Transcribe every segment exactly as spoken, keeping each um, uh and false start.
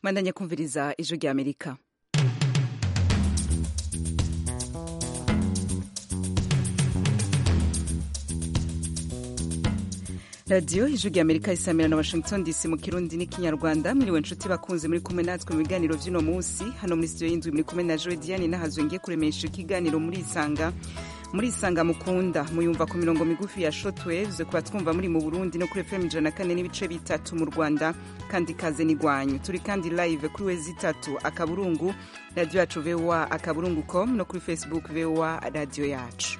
Mwandanye kumviriza ijwi rya Amerika. radiyo ijwi rya Amerika isamira na Washington D C mu Kirundi n'ikinyarwanda. Mwiriwe nshuti bakunze muri kumwe natwe mu biganiro vy'uno munsi. Hano muri studio y'indwi muri kumwe na Joe Diane nahazwe ngiye kuremesha ikiganiro muri Isanga. Muri Isanga mukunda muyumva ku mirongo migufi ya shortwaves kuba twumva muri mu Burundi no kuri F M ijana na kane n'ibice bitatu mu Rwanda, kandi kaze ni gwanyu. Turi kandi live kuri wezi itatu akaburungu radio yacu V O A akaburungu com no kuri Facebook V O A radio yacu.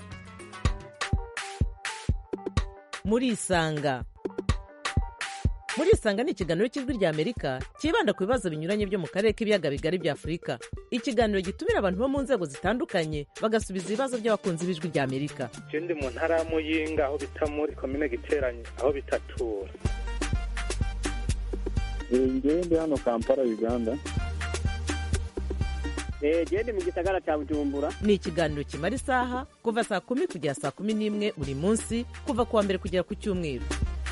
Muri Isanga. Muri Isanga ni ikiganiro cy'ijwi rya Amerika kibanda ku bibazo binyuranye byo mu karere k'ibiyaga bigari bya Afurika. Ikiganiro gitumira abantu bo mu nzego zitandukanye bagasubiza ibibazo by'abakunzi b'ijwi rya Amerika. Je ndi mu ntara ya Muyinga aho bita muri commune Giteranye aho bitatura. Ngiye ndi hano Kampala Uganda. Eh je mu gisagara cya Bujumbura. Ni ikiganiro kimara isaha kuva saa kumi kugera saa kumi n'imwe buri munsi kuva kuwa mbere kugera ku cyumweru.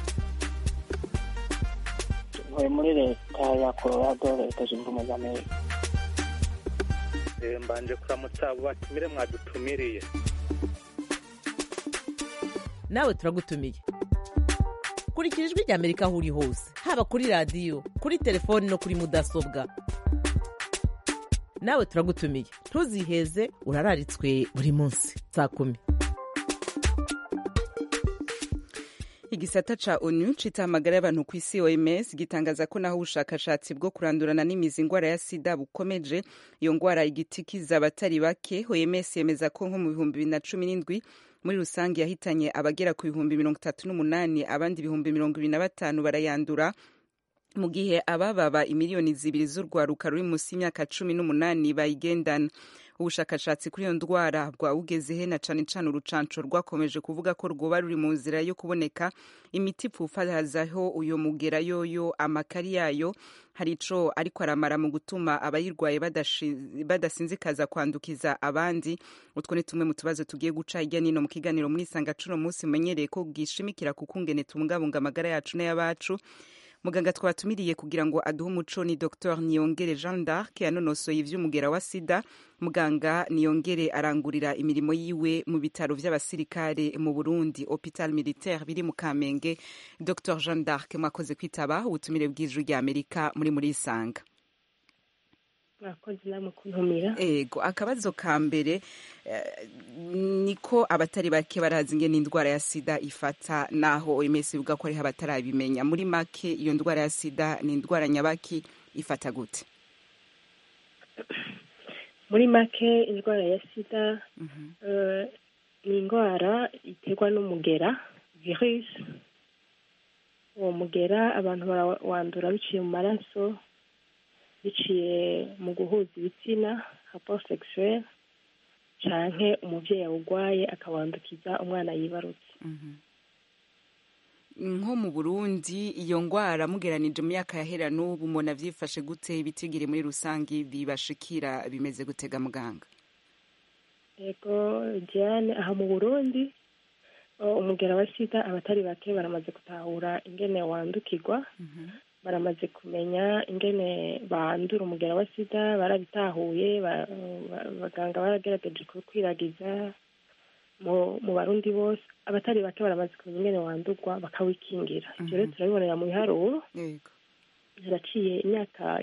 Ntuye muri leta ya Colorado, leta zunze ubumwe za Amerika. Eh mbanje kuramutsa abo batumire mwadutumiriye. Nawe turagutumiye. Kurikira ijwi rya Amerika aho uri hose, haba kuri radio, kuri telefone no kuri mudasobwa. Nawe turagutumiye. Ntuziheze, urararitswe buri munsi saa kumi. Igisata ca ONU citamagara y'abantu ku isi O M S gitangaza ko naho ubushakashatsi bwo kurandurana n'imizi ingwara ya sida bukomeje, iyo ngwara igitikiza abatari bake. O M S yemeza ko nko mu bihumbi bibiri na cumi n'indwi muri rusange yahitanye abagera ku bihumbi mirongo itatu n'umunani, abandi ibihumbi mirongo ibiri na batanu barayandura, mu gihe abababa imiliyoni zibiri z'urwaruka ruri munsi y'imyaka cumi n'umunani bayigendana. Ubushakashatsi kuri iyo ndwara bwawugeze he na cane cane urucanco rwakomeje kuvuga ko rwoba ruri mu nzira yo kuboneka. Imiti ipfufazaho uyo mugera yoyo amakari yayo hari ico ariko aramara mu gutuma abayirwaye badasinzikaza kwandukiza abandi. Utwo ni tumwe mu tubazo tugiye guca hirya nino mu kiganiro muri Isanga cuno munsi menyereye ko gishimikira ku kungene tubungabunga amagara yacu n'ayabacu. Muganga twatumiriye kugira ngo aduhe umuco ni Docteur Niyongere Jeanne d'Arc yanonosoye ivy'umugera wa sida. Muganga Niyongere arangurira imirimo yiwe mu bitaro vy'abasirikare mu Burundi, Hôpital Militaire biri mu Kamenge. Docteur Jeanne d'Arc mwakoze kwitaba ubutumire bw'ijwi rya Amerika muri muri Isanga. Mwakoze namwe kuntumira. Ego, akabazo ka mbere eh, niko abatari bake barazi ingene indwara ya sida ifata, naho O M S ivuga ko ari abatarabimenya. Muri make iyo ndwara ya sida ni indwara nyabaki, ifata gute? Muri make indwara ya sida mm -hmm. uh, ni indwara iterwa n'umugera virus. Uwo mugera abantu barawandura biciye mu maraso, biciye mu guhuza ibitsina rapport sexuel, canke umuvyeyi awugwaye akawandukiza umwana yibarutse. mm -hmm. Nko mu Burundi iyo ngwara mugeranije mu myaka yahera n'ubu mubona vyifashe gute? Ibitigiri muri rusangi bibashikira bimeze gutega muganga? Ego Diane, aha mu Burundi umugera wa sida abatari bake baramaze gutahura ingene wandukirwa. mm -hmm. Baramaze kumenya ingene bandura umugera wa sida, barabitahuye, baganga baragerageje kukwiragiza mu mu Barundi bose. Abatari bake baramaze kumenya ingene wandurwa bakawikingira. mm -hmm. Rero turabibonera mu biharuro. Yego, haraciye imyaka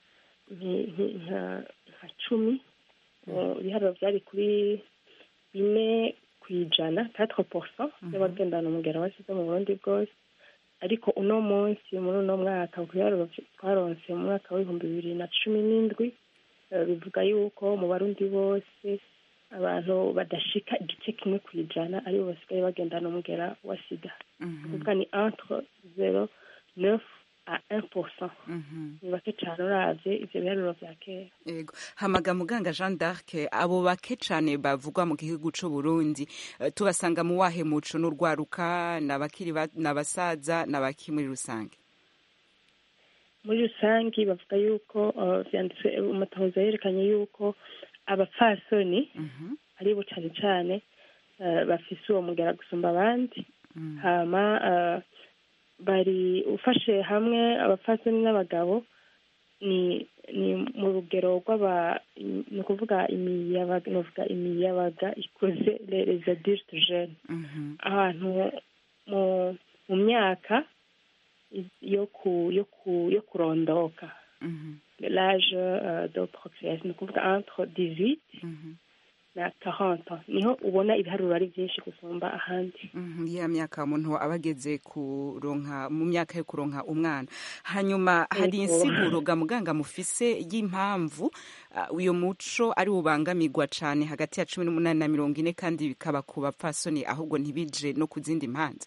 nka cumi. Ibiharuro byari kuri bine kwijana quatre pourcent y'abagendana umugera wa sida mu Burundi bwose. Ariko uno munsi muri uno mwaka kubiharuro twaronse mu mwaka w'ibihumbi bibiri na cumi n'indwi bivuga yuko mu Barundi bose abantu badashika igice kimwe kwijana aribo basigaye bagendana umugera wa sida. Kuvuga ni entre zero neuf à un pour cent. Ni bake cane uravye ivyo biharuro vya kera. Yego, hamaga muganga Jeanne d'Arc, abo bake cane bavugwa mu gihugu c'u Burundi tubasanga mu wahe muco? N'urwaruka, n'abakiri n'abasaza, n'abaki muri rusange? Muri rusange bavuga yuko vyanditse umatohoza yerekanye yuko abapfasoni mm -hmm. aribo cane cane bafise uwo mugera gusumba abandi. mm. Hama bari ufashe hamwe abapfasoni n'abagabo ni ni mu rugero rw'aba ni ukuvuga imiyabaga novuga imiyabaga ikoze les adultes jeunes ahantu mu mu myaka yo ku yo ku yo kurondoka l'âge uh, de procréation ni ukuvuga entre dix-huit na quarante niho ubona ibiharuro ari byinshi gusumba ahandi. Ya myaka umuntu aba ageze kuronka mu myaka yo kuronka umwana. Hanyuma hari insiguro ga muganga mufise y'impamvu uyo muco ari ubangamirwa cane hagati ya cumi n'umunani na mirongo ine kandi bikaba ku bapfasoni ahubwo ntibije no ku zindi mpanza?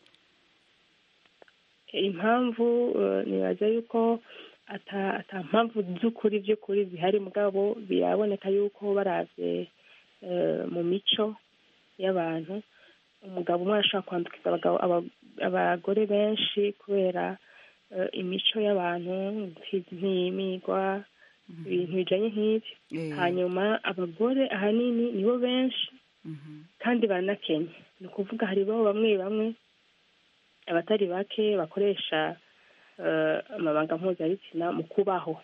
Impamvu uh, nibaza yuko ata ata mpamvu z'ukuri by'ukuri zihari mugabo biraboneka yuko baravye mu mico y'abantu umugabo umwe arashobora kwandukiza abagabo abagore benshi kubera imico y'abantu nk'imigwa ibintu bijanye nk'ibyo hanyuma abagore ahanini nibo benshi kandi baranakenye ni ukuvuga hariho bamwe bamwe abatari bake bakoresha amabanga mpuzabitsina mu kubaho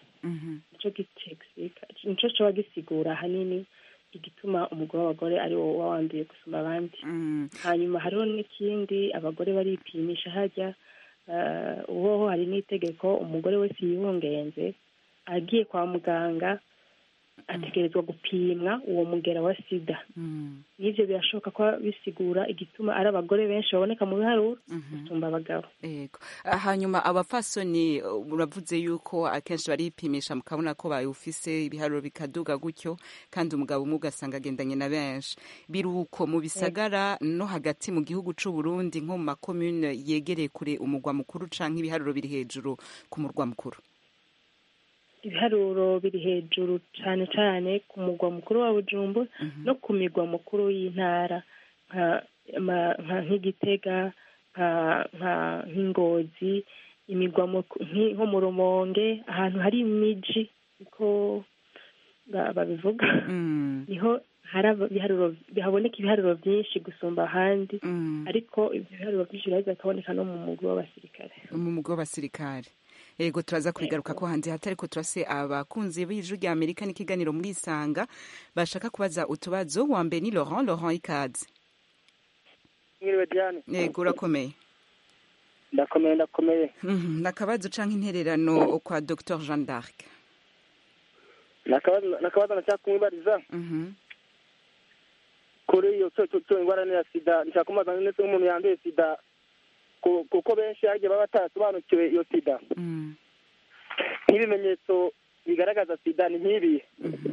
nico coba gisigura ahanini igituma umugore w'abagore ari wo wanduye gusumba abandi. Hanyuma hariho n'ikindi abagore baripimisha hajya uhoho hari n'itegeko umugore wese yibungenze agiye kwa muganga ategerezwa gupimwa uwo mugera wa sida. N'ivyo birashoboka ko bisigura igituma ari abagore benshi baboneka mu biharuro gusumba abagabo. Yego. Hanyuma abapfasoni uravuze yuko akenshi baripimisha mukabona ko bayufise ibiharuro bikaduga gutyo kandi umugabo umwe ugasanga agendanye na benshi. Biruko mu bisagara no hagati mu gihugu c'u Burundi nko mu makomune yegereye kure umugwa mukuru canke ibiharuro biri hejuru ku murwa mukuru? Ibiharuro biri hejuru cyane cyane ku mugwa mukuru wa Bujumbura no ku migwa mukuru y'intara nka nk'Igitega nka nk'Ingozi imigwa nko mu Rumonge ahantu hari imiji ko babivuga niho hari ibiharuro bihaboneka ibiharuro byinshi gusumba ahandi ariko ibiharuro byinshi biza kuboneka no mu mugwi w'abasirikare mu mugwi w'abasirikare. Ego turaza kubigaruka ko hanze hatari ko turase abakunzi b'ijuru rya Amerika n'ikiganiro muri Isanga bashaka kubaza utubazo. Wa mbere ni Laurent. Laurent ikaze. Mwiriwe Diane. Ego urakomeye? Ndakomeye ndakomeye. Mhm nakabazo canke intererano kwa Docteur Jeanne d'Arc. Nakabazo nakabazo na cyakumwibariza. Mhm. Kuri iyo cyo cyo ingwara ya sida nshaka nese umuntu yanduye sida kuko benshi yaje baba batasobanukiwe iyo sida. Nk'ibimenyetso bigaragaza sida ni nk'ibi.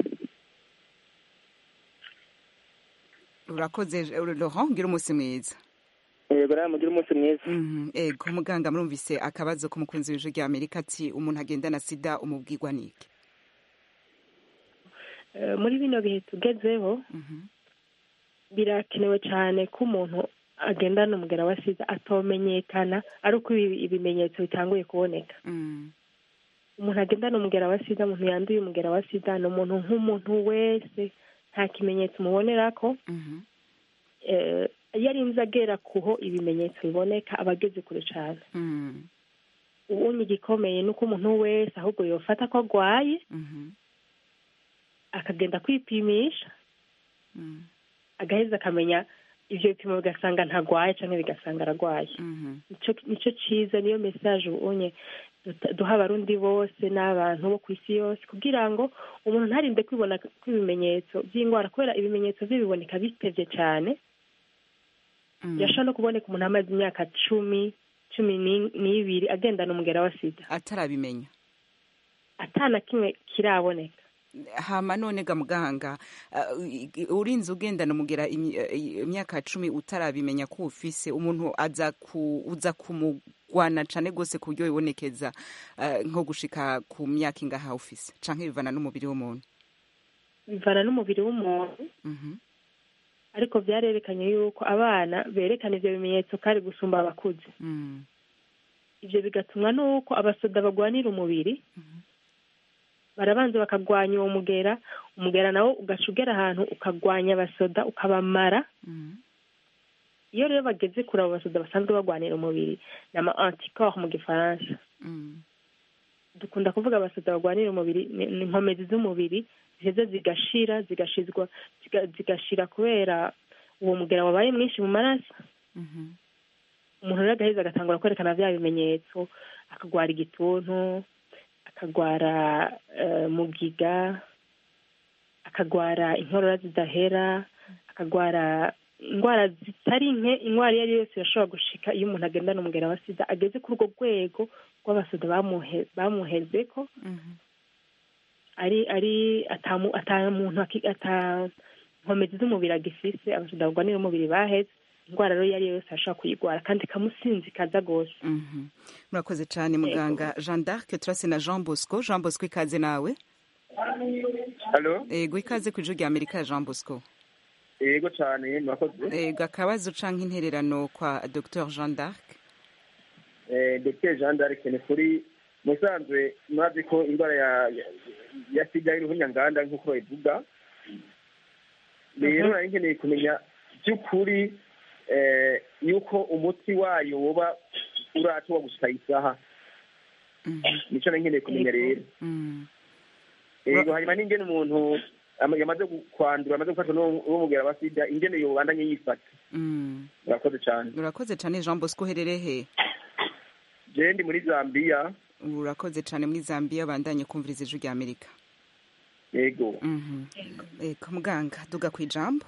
Urakoze Laurent ngira umunsi mwiza. Yego nawe mugira umunsi mwiza. Ego muganga murumvise akabazo ko mukunzi w'ijuru rya Amerika ati umuntu agenda na sida umubwirwa niki? Muri bino bihe tugezeho birakenewe cyane ko umuntu agendana umugera wa sida atomenyekana ari uko ibimenyetso bitanguye kuboneka. Umuntu agendana umugera wa sida umuntu yanduye umugera wa sida ni umuntu nk'umuntu wese nta kimenyetso umubonerako. Iyo arinze agera kuho ibimenyetso biboneka aba ageze kure cyane. Ubundi igikomeye ni uko umuntu wese ahubwo yofata ko agwaye akagenda kwipimisha agaheza akamenya ivyo bipimo bigasanga ntagwaye canke bigasanga aragwaye. Nico ciza niyo message ubonye duha abarundi bose n'abantu bo kw'isi yose kugira ngo umuntu ntarinde kwibona kw'ibimenyetso by'ingwara kubera ibimenyetso biboneka bitevye cyane. Yashobora no kuboneka umuntu amaze imyaka cumi cumi n'ibiri agendana umugera wa sida atarabimenya atana kimwe kiraboneka. Hama none ga muganga uh, urinze ugendana umugera imyaka cumi utarabimenya ko ufise umuntu aza ku uza kumugwana cane gose ku buryo bibonekeza uh, nko gushika ku myaka ingaha ufise canke bivana n'umubiri w'umuntu? Bivana n'umubiri w'umuntu. Mhm. Ariko byarerekanye yuko abana berekana ivyo bimenyetso kari gusumba abakuze. Mhm. Ivyo bigatumwa nuko abasoda bagwanira umubiri. Mhm. Barabanza bakagwanya uwo mugera umugera nawo ugacugera ahantu ukagwanya abasoda ukabamara. Iyo rero bageze kuri abo basoda basanzwe bagwanira umubiri nama anticorps mu gifaransa dukunda kuvuga abasoda barwanira umubiri ni ni inkomezi z'umubiri ziheza zigashira zigashizwa ziga- zigashira kubera uwo mugera wabaye mwinshi mu maraso. Mhm. Umuntu rero agaheza agatangura kwerekana bya bimenyetso, akagwara igituntu, akagwara eh, mugiga, akagwara inkorora zidahera, akagwara indwara zitari nke. Indwara iyo ari yo yose irashobora gushika iyo umuntu agendana umugera wa sida ageze kuri urwo rwego rw'abasoda bamuhe bamuhezeko, Mhm. ari ari atamu ata muntu aki- ata nkomezi z'umubiri agifise, abasoda barwanira umubiri baheze, indwara rero iyo ari yo yose arashobora kuyigwara kandi ikamusinzikaza rwose. Mhm. murakoze cyane muganga Jean d'Arc. turase na Jean Bosco. Jean Bosco, ikaze nawe. halo Ego, ikaze ku ijwi rya Amerika. Jean Bosco. yego cyane murakoze. Ego, akabazo canke intererano kwa Dr Jean d'Arc. Eh, Dr Jean d'Arc ni kuri musanzwe mwazi ko indwara ya ya- ya sida y'uruhunyanganda nk'uko babivuga. Rero nari nkeneye kumenya by'ukuri eh, yuko umuti wayo woba uratoba gushika isaha. Mhm. Nico nari nkeneye kumenya rero. Mhm. Yego, hanyuma n'ingene umuntu ama- yamaze gu- kwandura amaze gufatwa n'uwo n'uwo mugera wa sida ingene yobandanye yifata. Mhm. Murakoze cyane. urakoze cyane Jean Bosco. uherereye he? Je ndi muri Zambia. urakoze cyane muri Zambia. bandanye kumviriza ijwi rya Amerika. Yego. Mhm. Ego, muganga duga ku ijambo.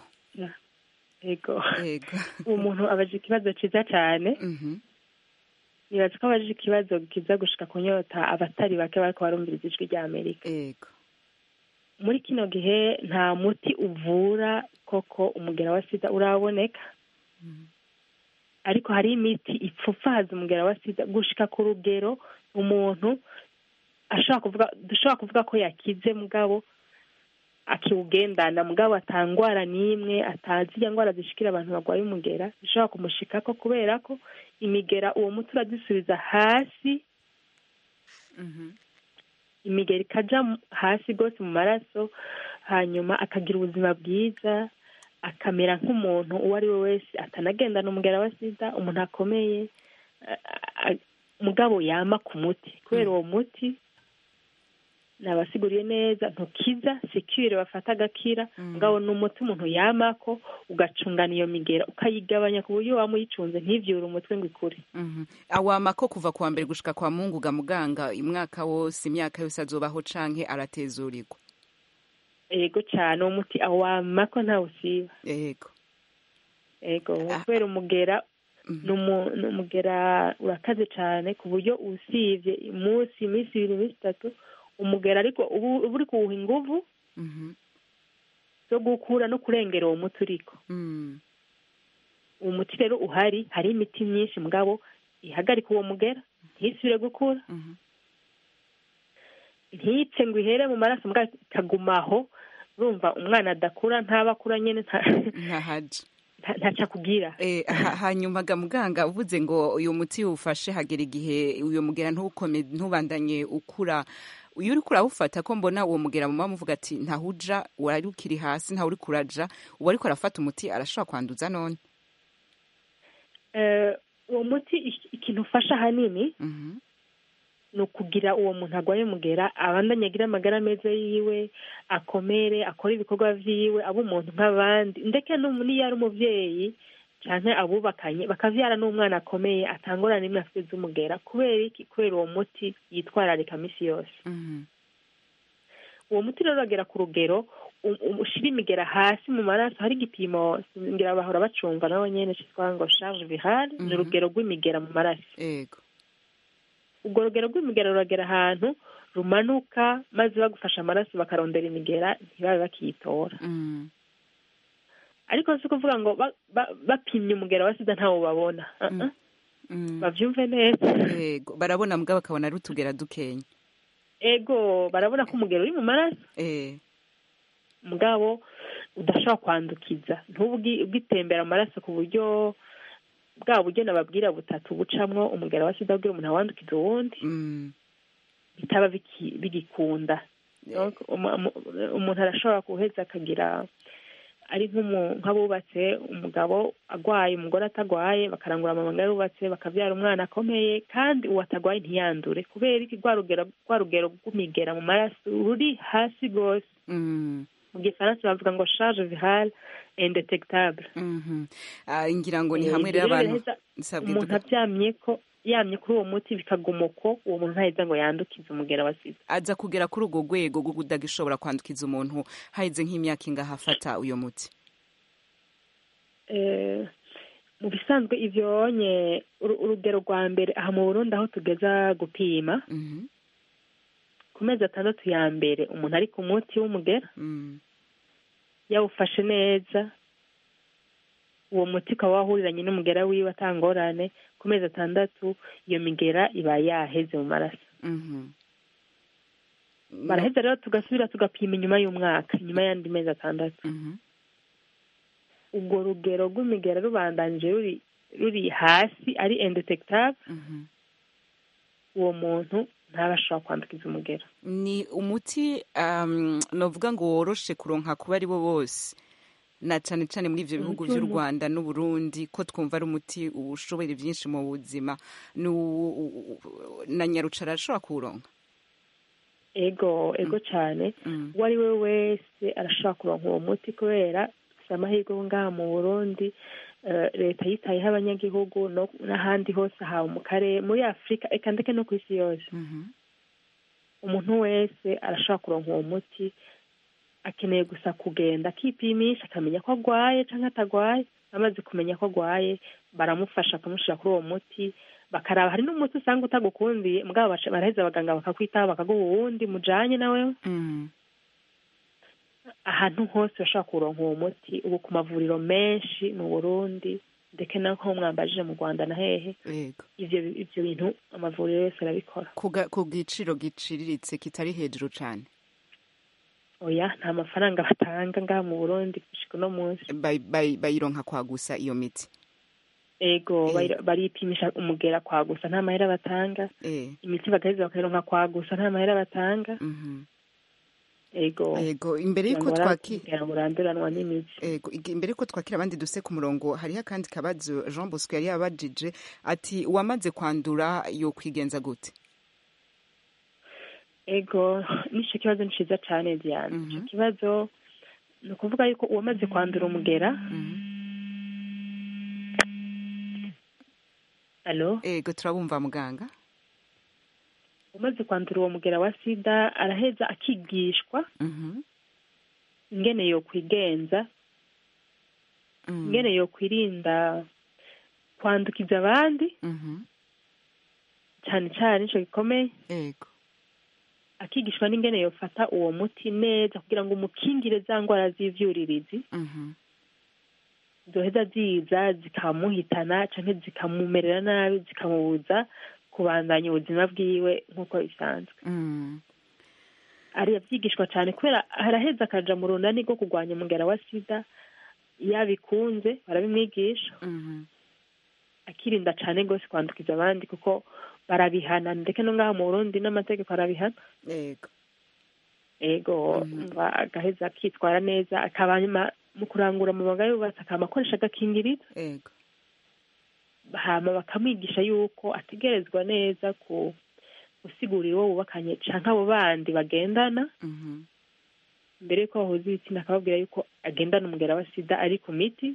Yego, Ego. uwo muntu abaje ikibazo ciza cyane. Mhm. nibaza ko abaje ikibazo kiza gushika kunyota abatari bake bariko barumviriza ijwi rya Amerika. Ego. Muri kino gihe nta muti uvura koko umugera wa sida uraboneka, ariko hari imiti ipfufaza umugera wa sida gushika ku rugero umuntu ashobora kuvuga dushobora kuvuga ko yakize, mugabo akiwugendana, mugabo atangwara n'imwe, atazi iya ndwara zishikira abantu barwaye umugera zishobora kumushikako, kubera ko imigera uwo muti uradisubiza hasi, Mhm. imigeri ikaja mu- hasi rwose mu maraso, hanyuma akagira ubuzima bwiza, akamera nk'umuntu uwo ari we wese atanagendana umugera wa sida, umuntu akomeye, a- a- mugabo yama ku muti, kubera uwo muti nabasiguriye neza ntukiza secure bafata agakira, mugabo ni umuti umuntu yamako ugacungana iyo migera ukayigabanya ku buryo wamuyicunze ntivyure umutwe ngo ikure. Mhm. awama ko kuva kuwa mbere gushika kwa Mungu ga muganga imwaka wose imyaka yose azobaho canke aratezurirwa? Ego cyane uwo muti awamako ntawusiba. Ego. Ego, Ah. kubera umugera Mhm. ni umu- ni umugera urakaze cyane ku buryo usivye umunsi iminsi ibiri iminsi itatu umugera ariko ubu uba uri kuwuha inguvu Mhm. zo gukura no kurengera uwo muti uriko. Mhm. Uwo muti rero uhari, hari imiti myinshi mugabo ihagarika uwo mugera ntisubire gukura, Mhm. ntiyipfe ngo ihere mu maraso mugabo ikagumaho. Urumva umwana adakura ntaba akura nyene nta Ntahaje. nta- ntaco akugira. Eh, ha- hanyuma ga muganga uvuze ngo uyu muti ufashe hagera igihe uyu mugera ntukome ntubandanye ukura, iyo uri kurawufata ko mbona uwo mugera mama muvuga ati ntahuja, wari ukiri hasi ntawe uri kuraja, uwo ariko arafata umuti arashobora kwanduza none? Eh, uwo muti ik- ikintu ufasha ahanini Mhm. ni ukugira uwo muntu arwaye umugera abandanye agira amagara meza yiwe, akomere, akore ibikorwa vyiwe, abe umuntu nk'abandi, ndeke n'umu- n'iyo ari umuvyeyi canke abubakanye bakavyara n'umwana akomeye atangorana n'imwe afite z'umugera. Kubera iki? Kubera uwo muti yitwararika misi yose. Mhm. Uwo muti rero uragera ku rugero u- u- ushira imigera hasi mu maraso. Hari igipimo ngira bahora bacumva nabo nyene citwa ngo charge virale, ni Mhm. urugero rw'imigera mu maraso. Ego. Urwo rugero rw'imigera ruragera ahantu rumanuka, maze bagufasha amaraso bakarondera imigera ntibabe bakiyitora. Mhm. Ariko si ukuvuga ngo ba- ba- bapimye umugera wa sida ntawo babona. Uh -uh. Mhm. Bavyumve neza. Ego, barabona mugabo bakabona ari utugera dukenya. Ego, barabona ko umugera uri mu maraso, Eh. mugabo udashobora kwandukiza, ntubugi ugitembera amaraso ku buryo bwa buryo nababwira butatu bucamwo umugera wa sida kugira umuntu awandukiza uwundi, Mhm. bitaba biki- bigikunda. Donc, umu- umu- umuntu arashobora guheza akagira ari nk'abubatse umugabo agwaye umugore atagwaye bakarangura amabanga y'ubatse bakabyara umwana akomeye kandi uwo atagwaye ntiyandure kubera iki rwa rugero rw'imigera mu maraso ruri hasi rwose. Mu gifaransa bavuga ngo charge virale indetectable. ngira ngo ni hamwe rero abantu umuntu abyamye ko yamye kuri uwo muti bikaguma uko uwo muntu ntaheza ngo yandukize umugera wa sida. aza kugera kuri urwo rwego rwo kudagishobora kwandukiza umuntu haheze nk'imyaka ingahe afata uyo muti? mu bisanzwe ivyo nye urugero rwa mbere aha mu Burundi aho tugeza gupima ku mezi atandatu ya mbere umuntu ari ku muti w'umugera yawufashe neza uwo muti ukaba wahuriranye n'umugera wiwe atangorane ku mezi atandatu iyo migera iba yaheze mu maraso. baraheza rero tugasubira tugapima inyuma y'umwaka inyuma y'andi mezi atandatu. ubwo rugero rw'imigera rubandanije ruri ruri hasi ari indetectable uwo muntu ntabashobora kwandukiza umugera. ni umuti um, novuga ngo woroshe kuronka kuba ari bo bose na cyane cyane muri ivyo bihugu vy'u Rwanda n'u Burundi ko twumva ari umuti ushoboye byinshi mu buzima na nyarucara arashobora kuronka? ego ego cyane uwo ari we wese arashobora kuronka uwo muti kubera amahirwe ngaha mu Burundi leta yitayeho abanyagihugu n'ahandi hose hawe mu karere muri Afurika eka ndetse no ku isi yose. umuntu wese arashobora kuronka uwo muti akeneye gusa kugenda akipimisha akamenya ko agwaye cyangwa atagwaye. amaze kumenya ko agwaye baramufasha akamushyira kuri uwo muti bakaraba hari n'umuti usanga utagukundiye mugabo baraheza abaganga bakakwitaho bakaguha uwundi mujanye nawe. ahantu hose bashobora kuronka uwo muti ubu ku mavuriro menshi mu Burundi ndetse naho mwambajije mu Rwanda na hehe ivyo ivyo bintu amavuriro yose arabikora ku giciro giciriritse kitari hejuru cyane. oya nta mafaranga batanga ngaha mu Burundi gushika no munsi bayironka kwa gusa iyo miti. ego baripimisha umugera kwa gusa nta mahera batanga. imiti bagaheza bakayironka kwa gusa nta mahera batanga. ego ego imbere yuko twakira muranduranwa n'imizi. ego imbere yuko twakira abandi duse ku murongo hariho akandi kabazo Jean Bosco yari yabajije ati uwamaze kwandura yo kwigenza gute? ego nico kibazo nciza cyane Diane. ico kibazo ni ukuvuga yuko uwamaze kwandura umugera Allo ego turabumva muganga. umaze kwandura uwo mugera wa sida araheza akigishwa ingene yo kwigenza ingene yo kwirinda kwandukiza abandi cyane cyane ico gikomeye. ego akigishwa n'ingene yofata uwo muti neza kugira ngo umukingire za ngwara z'ivyuririzi zoheza ziza zikamuhitana canke zikamumerera nabi zikamubuza kubandanya ubuzima bwiwe nk'uko bisanzwe. ari yabyigishwa cyane kubera haraheza akaja mu runani rwo kurwanya umugera wa sida yabikunze barabimwigisha akirinda cyane rwose kwandukiza abandi kuko barabihana ndetse no ngaha mu Burundi n'amategeko arabihana. ego ego agaheza akitwara neza akabanyuma mu kurangura amabanga y'ubatse akaba akoresha agakingirizo. ego hama bakamwigisha yuko ategerezwa neza ku gusigurira uwo bubakanye canke abo bandi bagendana mbere yuko bahuza ibitsina akababwira yuko agendana umugera wa sida ari ku miti.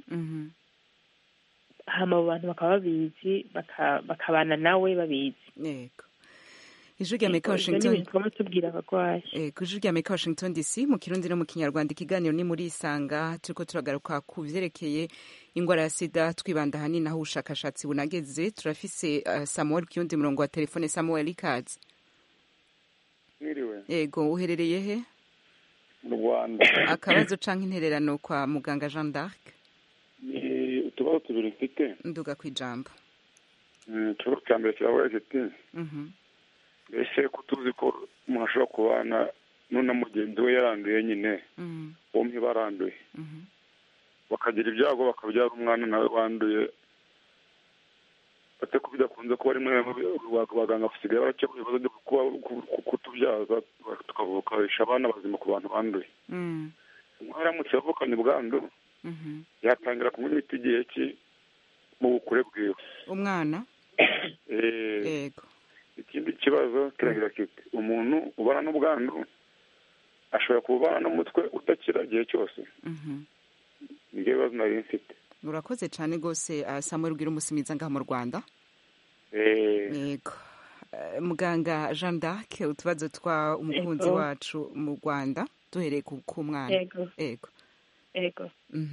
hama abo bantu bakaba babizi bakabana nawe babizi. yego ijwi rya Amerika Washington tubwira abagwayi. ego ijwi rya Amerika Washington D C mu Kirundi no mu Kinyarwanda ikiganiro ni muri Isanga turiko turagaruka ku vyerekeye ingwara ya sida twibanda hanini aho ubushakashatsi bunageze. turafise uh, Samuel Kiyundi murongo wa telefone. Samuel ikaze. Mwiriwe. ego uherereye he? Mu Rwanda. akabazo canke intererano kwa muganga Jean d'Arc? ni utubazo tubiri mfite. nduga kwijambo. ikibazo cya mbere kirabaye kiti mbese ko tuzi ko umuntu ashobora kubana n'una mugenzi we yaranduye nyine bombi baranduye bakagira ibyago bakabyara umwana nawe wanduye bate ko bidakunze kuba rimwe abaganga basigaye barakemura ibibazo byo kutubyaza tukavukarisha abana bazima ku bantu banduye umwe aramutse yavukanye ubwandu yatangira kunywa imiti igihe ki mu bukure bwiwe umwana yego ikindi kibazo kiragira kiti umuntu ubana n'ubwandu ashobora kubana n'umutwe udakira igihe cyose nibyo bibazo nari mfite. urakoze cyane rwose Samuel ubwira umusimiriza ngaha mu Rwanda. yego muganga Jeanne d'Arc utubazo twa umukunzi wacu mu Rwanda duhereye ku mwana. yego yego yego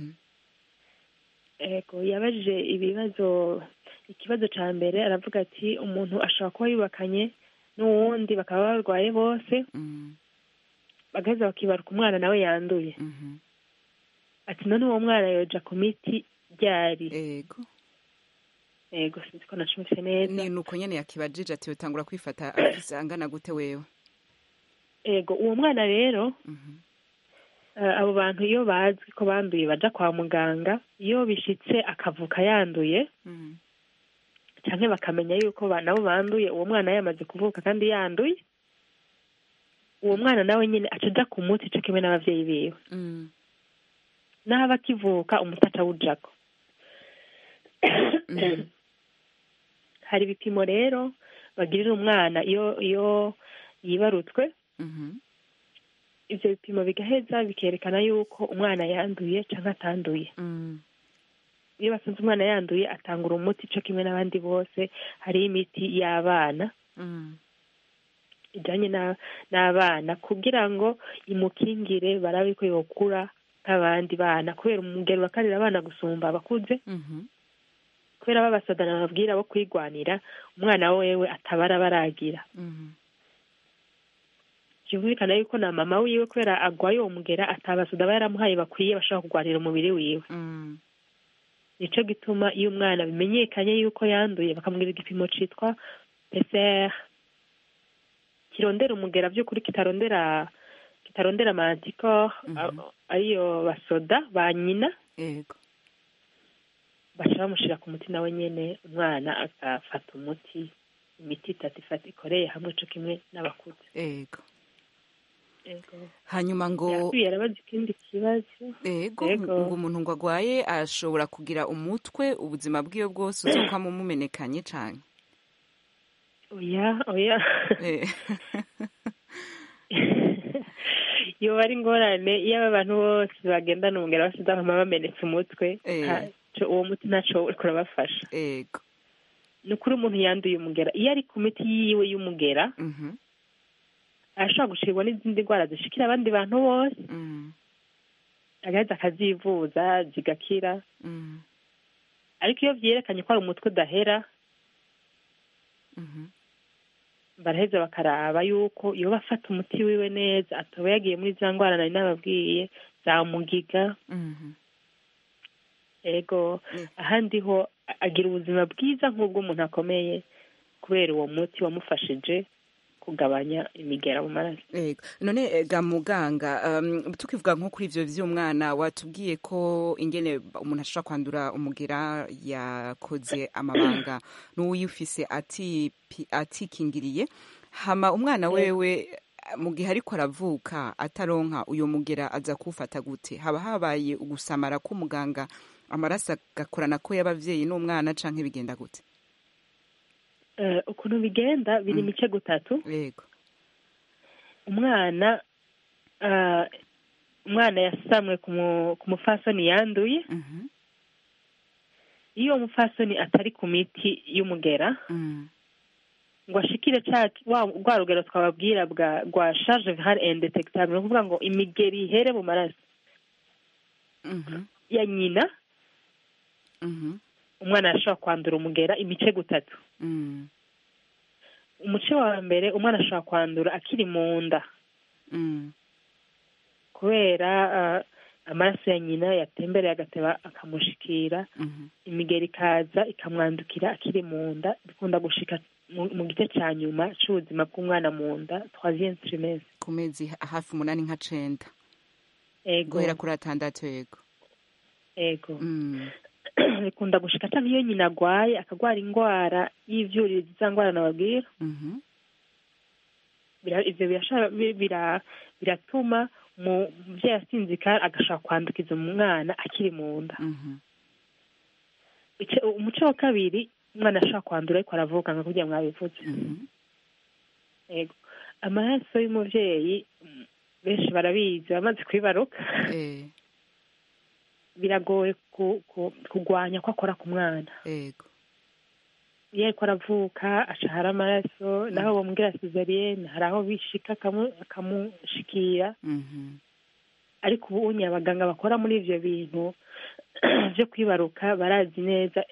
yego yabajije ibibazo. Ikibazo cya mbere aravuga ati umuntu ashobora kuba yubakanye n'uwundi bakaba barwaye bose bagaheza bakibaruka umwana nawe yanduye. ati none uwo mwana yoja ku miti ryari? yego yego sinzi ko nacumvise neza. ni nuko nyene yakibajije ati yotangura kwifata afise angana gute wewe? yego uwo mwana rero abo bantu iyo bazwi ko banduye baja kwa muganga, iyo bishitse akavuka yanduye cyangwa bakamenya yuko nabo banduye, uwo mwana yamaze kuvuka kandi yanduye, uwo mwana nawe nyine acaja ku muti cyo kimwe n'abavyeyi biwe. naho bakivuka umuti atawujako. hari ibipimo rero bagirira umwana iyo iyo yibarutswe. ivyo bipimo bigaheza bikerekana yuko umwana yanduye cyangwa atanduye. iyo basanze umwana yanduye atangura umuti cyo kimwe n'abandi bose. hari imiti y'abana ijanye n'abana kugira ngo imukingire barabe ko yokura nk'abandi bana, kubera umugero bakarira abana gusumba abakuze. kubera babasadana babwira bo kwigwanira umwana wewe atabara baragira. byumvikana yuko na mama wiwe kubera agwaye uwo mugera atabasuda aba yaramuhaye bakwiye bashobora kugwanira umubiri wiwe. nico gituma iyo umwana bimenyekanye yuko yanduye bakamubwira igipimo citwa P C R kirondera umugera by'ukuri, kitarondera kitarondera amantikoro ariyo basoda ba nyina. yego baca bamushira ku muti nawe nyene umwana agafata umuti, imiti itatu ifata ikoreye hamwe co kimwe n'abakuze. yego yego hanyuma ngo yarabaza ikindi kibazo. yego ngo umuntu ngo agwaye ashobora kugira umutwe ubuzima bwiwe bwose uzokwama umumenekanye cane? oya oya iyo bari ingorane iyo aba bantu bose bagendana umugera basize bama bamenetse umutwe, uwo muti ntaco uriko urabafasha. yego ni ukuri umuntu yanduye umugera iyo ari ku miti yiwe y'umugera arashobora gushirwa n'izindi ndwara zishikira abandi bantu bose, agaheza akazivuza zigakira. ariko iyo vyerekanye ko ari umutwe udahera baraheza bakaraba yuko yoba afata umuti wiwe neza, ataba yagiye muri za ndwara nari nababwiye za mugiga. ego ahandi ho agira ubuzima bwiza nk'ubwo umuntu akomeye kubera uwo muti wamufashije kugabanya imigera mu maraso. yego none ga muganga, um, tukivuga nko kuri ivyo vy'umwana watubwiye ko ingene umuntu ashobora kwandura umugera yakoze amabanga n'uwuyufise ati atikingiriye, hama umwana wewe mu gihe ariko aravuka ataronka uyo mugera aza kuwufata gute? haba habaye ugusamara k'umuganga amaraso agakorana ko y'abavyeyi n'umwana canke bigenda gute? ukuntu bigenda biri imice gutatu. yego umwana umwana yasamwe ku mufasoni yanduye. iyo umufasoni atari ku miti y'umugera ngo ashikire rwa rugero twababwira rwa charge virale indetectable, ni ukuvuga ngo imigeri ihere mu maraso ya nyina, umwana arashobora kwandura umugera imice gutatu. umuce wa mbere umwana ashobora kwandura akiri mu nda kubera amaraso ya nyina yatembereye agateba akamushikira, imigeri ikaza ikamwandukira akiri mu nda. bikunda gushika mu gice cya nyuma c'ubuzima bw'umwana mu nda, troisième trimestre, ku mezi hafi umunani nka cenda ego guhera kuri atandatu. yego ego bikunda gushika cyangwa iyo nyina agwaye akagwara indwara y'ivyuririzi za ndwara nababwira. ivyo biratuma umuvyeyi asinzikara agashaka kwandukiza umwana akiri mu nda. Umuco wa kabiri umwana ashaka kwandura ariko aravuka nka kugira mwabivuze. Yego, amaraso y'umuvyeyi benshi barabizi bamaze kwibaruka, biragoye kugwanya ko akora ku mwana. Yego, iyo ariko aravuka aca hari amaraso, naho bamubwira cesarienne hari aho bishika akamushikira. Ariko ubu unye abaganga bakora muri ivyo bintu vyo kwibaruka barazi neza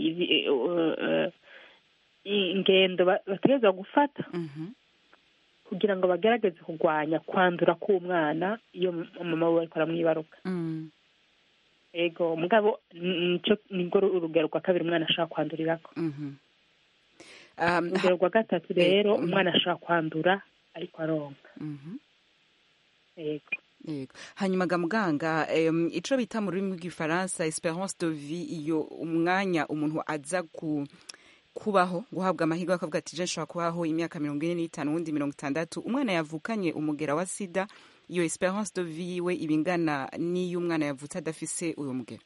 ingendo bategerezwa gufata kugira ngo bagerageze kurwanya kwandura k'umwana iyo mama we ariko aramwibaruka. Ego, mugabo nico nibwo urugero rwa kabiri umwana ashaka kwandurirako. Urugero rwa gatatu rero umwana ashaka kwandura ariko aronka. Ego. Yego, hanyuma ga muganga um, ico bita mu rurimi rw'igifaransa espérance de vie, iyo umwanya umuntu aza ku kubaho guhabwa amahirwe akavuga ati je nshobora kubaho imyaka mirongo ine n'itanu wundi mirongo itandatu, umwana yavukanye umugera wa sida, iyo espérance de vie we ibingana n'iyo umwana yavutse adafise uyo mugera?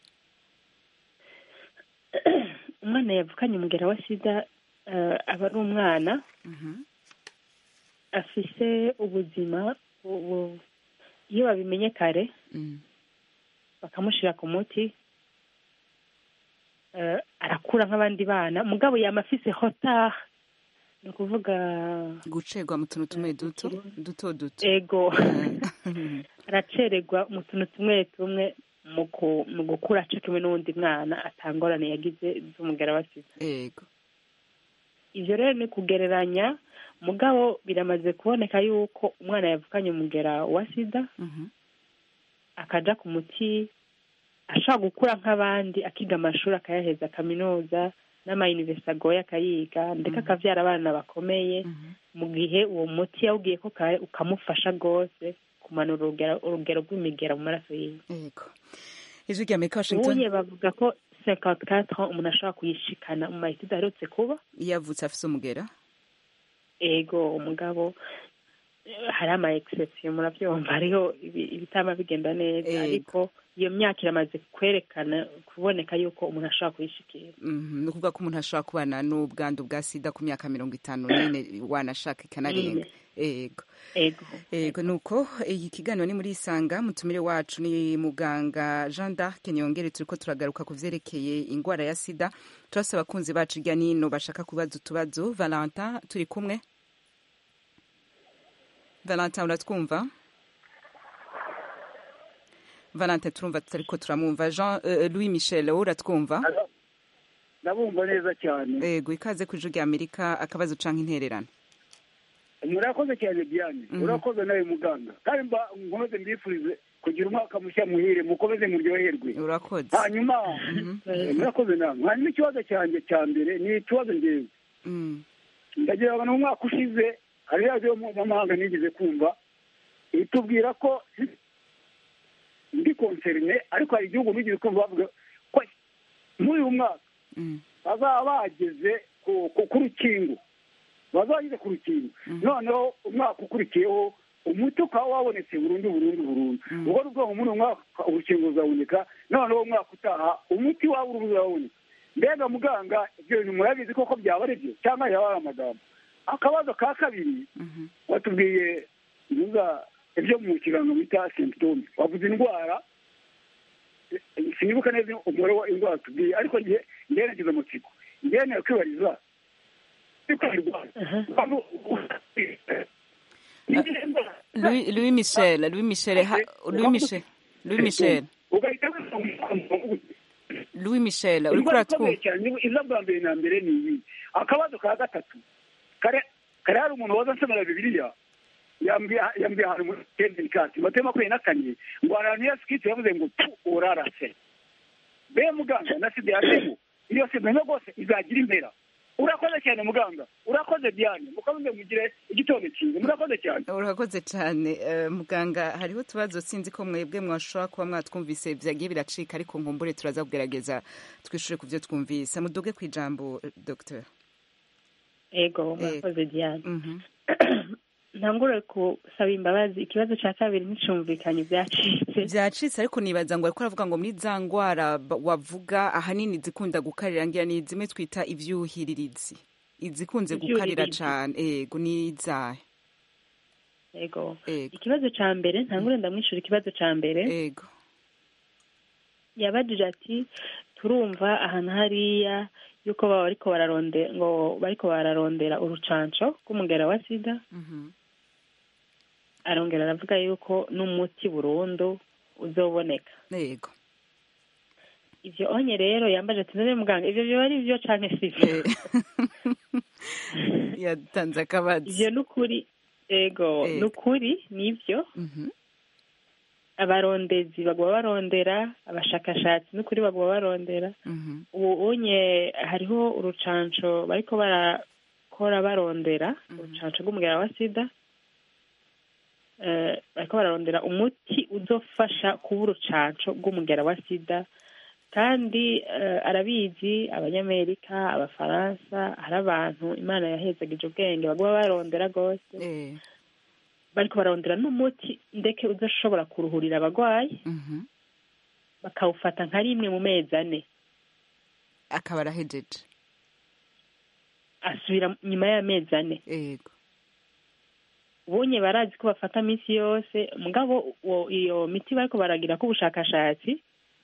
Umwana yavukanye umugera wa sida uh, aba ari umwana afise ubuzima ubu iyo babimenye kare bakamushira ku muti arakura nk'abandi bana, mugabo yama afise retard, ni ukuvuga gucerwa mu tuntu tumwe duto duto duto. Ego, aracererwa mu tuntu tumwe tumwe mu gukura co kimwe n'uwundi mwana atangorane yagize z'umugera wa sida. Ego, ivyo rero ni kugereranya, mugabo biramaze kuboneka yuko umwana yavukanye umugera wa sida akaja ku muti ashaka gukura nk'abandi, akiga amashuri akayaheza, kaminuza n'amayuniversite agoye akayiga, ndetse akavyara abana bakomeye, mu gihe uwo muti yawugiye ko kare ukamufasha rwose kumanura urugero rw'imigera mu maraso yiwe. Yego, ijwi rya Amerika Washington. Ubuye bavuga ko cinquante-quatre ans umuntu ashobora kuyishikana mu mahitide aherutse kuba iyo avutse afise umugera. Ego, umugabo hari ama exception muravyumva, hariho ibitama bigenda neza, ariko iyo myaka iramaze kwerekana kuboneka yuko umuntu ashobora kuyishikira. Ni ukuvuga ko umuntu ashobora kubana n'ubwandu bwa sida ku myaka mirongo itanu n'ine wanashaka ikanarenga. Ego, ego, ego. Nuko iyi kiganiro ni muri Isanga, mutumire wacu ni muganga Jean d'Arc Niyongere, turiko turagaruka ku vyerekeye ingwara ya sida. Turasaba abakunzi bacu irya nino bashaka kubaza utubazo. Valentin turi kumwe? Valentin uratwumva? Valentin turumva tutariko turamwumva. Jean uh, Louis Michel uratwumva? Ndabumva neza cyane. Ego, ikaze ku ijwi rya Amerika, akabazo canke intererano. Murakoze cyane Diane, urakoze nawe muganga, kandi mba nkomeze mbifurize kugira umwaka mushya muhire, mukomeze muryoherwe. Urakoze. Hanyuma murakoze namwe. Hanyuma ikibazo cyanjye cya mbere ni ikibazo ngewe. Ndagira ngo umwaka ushize hari radiyo mpuzamahanga nigeze kumva itubwira ko ndi concerne, ariko hari igihugu nigeze kumva bavuga ko muri uyu mwaka bazaba bageze ku rukingo, bazageze ku rukingo, noneho umwaka ukurikiyeho umuti ukaba wabonetse burundu burundu burundu. ubwo ni ubwo muri uyu mwaka urukingo ruzaboneka, noneho umwaka utaha umuti waba uruzaboneka. Mbega muganga, ibyo bintu murabizi koko byaba ari byo cyangwa yaba ari amagambo? Akabazo ka kabiri, watubwiye ibyo mu kiganiro bita symptome, wavuze indwara, sinibuka neza umubare wa indwara tubwiye, ariko ngiye ngerageza amatsiko, ngiye nakwibariza Louis Louis Michel Louis Michel Louis Michel Louis Michel Louis Michel uri kuratwumva? Izo bwa mbere na mbere ni iyi. Akabazo ka gatatu, kare kare hari umuntu waza nsomera Bibiliya, yambye yambye hari mu kendikati matema kwe nakanye ngo Ananias Kristo yavuze ngo urarase. Be muganga nasibye yasemo iyo se bene gose izagira impera. Urakoze cyane muganga, urakoze Diane, mukomeze mugire igitondo cyiza, murakoze cyane. Urakoze cyane uh, muganga. Hariho tubazo sinzi ko mwebwe mwashobora kuba mwatwumvise vyagiye biracika, ariko nkumbure turaza kugerageza twishure kuvyo twumvise. Muduge kwijambo docteur. Ego, murakoze Diane. ntangure kusaba imbabazi ikibazo cya kabiri nticumvikanye byacitse byacitse ariko nibaza ngo ariko aravuga ngo muri za ngwara wavuga ahanini zikunda gukarira ngira ni zimwe twita ivyuhiririzi izikunze gukarira cyane yego ni izahe yego ikibazo cya mbere ntangure ndamwishura ikibazo cya mbere yego yabajije ati turumva ahantu hariya yuko baba bariko bararondera ngo bariko bararondera urucanco rw'umugera wa sida arongera aravuga yuko n'umuti burundu uzoboneka yego ivyo onye rero yambaje ati none muganga ivyo byo ari byo canke sivyo yatanze akabazi ivyo n'ukuri ego n'ukuri nivyo abarondezi bagwa barondera abashakashatsi n'ukuri bagwa barondera ubu unye hariho urucanco bariko barakora barondera urucanco rw'umugera wa sida bariko bararondera umuti uzofasha kuba urucanco rw'umugera wa sida kandi arabizi abanyamerika abafaransa hari abantu imana yahezagije ubwenge bagwa barondera rwose bariko bararondera n'umuti ndeke uzoshobora kuruhurira abagwayi bakawufata nka rimwe mu mezi ane akaba arahejeje asubira nyuma y'amezi ane yego ubonye barazi ko bafata minsi yose mugabo iyo miti bariko baragira ko ubushakashatsi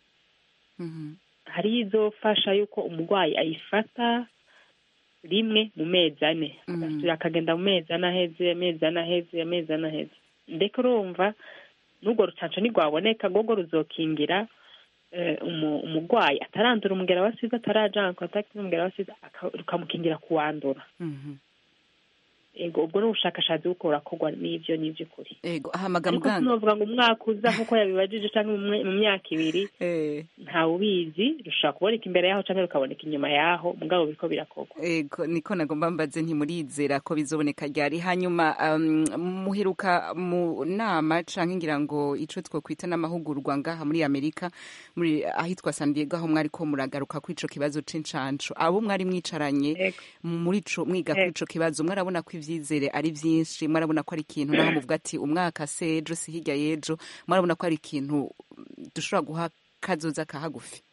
hari izofasha yuko umugwayi ayifata rimwe mu mezi ane agasubira akagenda mu mezi ane aheze amezi ane aheze amezi ane aheze ndetse urumva n'urwo rucanco ntirwaboneka rwogo ruzokingira umugwayi atarandura umugera wa sida atarajana kontakiti n'umugera wa sida rukamukingira kuwandura ego ubwo n'ubushakashatsi buko burakorwa n'ivyo n'ivy'ukuri ego ahamaga muganga ariko sinovuga ngo umwaka uza nk'uko yabibajije canke mu myaka ibiri ntawe ubizi rushobora kuboneka imbere yaho canke rukaboneka inyuma yaho mugabo biriko birakorwa ego niko nagomba mbaze ntimurizera ko bizoboneka ryari hanyuma um, muheruka mu nama canke ngira ngo ico twokwita n'amahugurwa ngaha muri Amerika muri ahitwa San Diego aho mwari ko muragaruka ku ico kibazo c'incanco abo mwari mwicaranye muri ico mwiga ku ico kibazo mwarabona ko ivyizere ari vyinshi mwarabona ko ari ikintu naho muvuga ati umwaka sejo si hirya yejo mwarabona ko ari ikintu dushobora guha kazoza kahagufi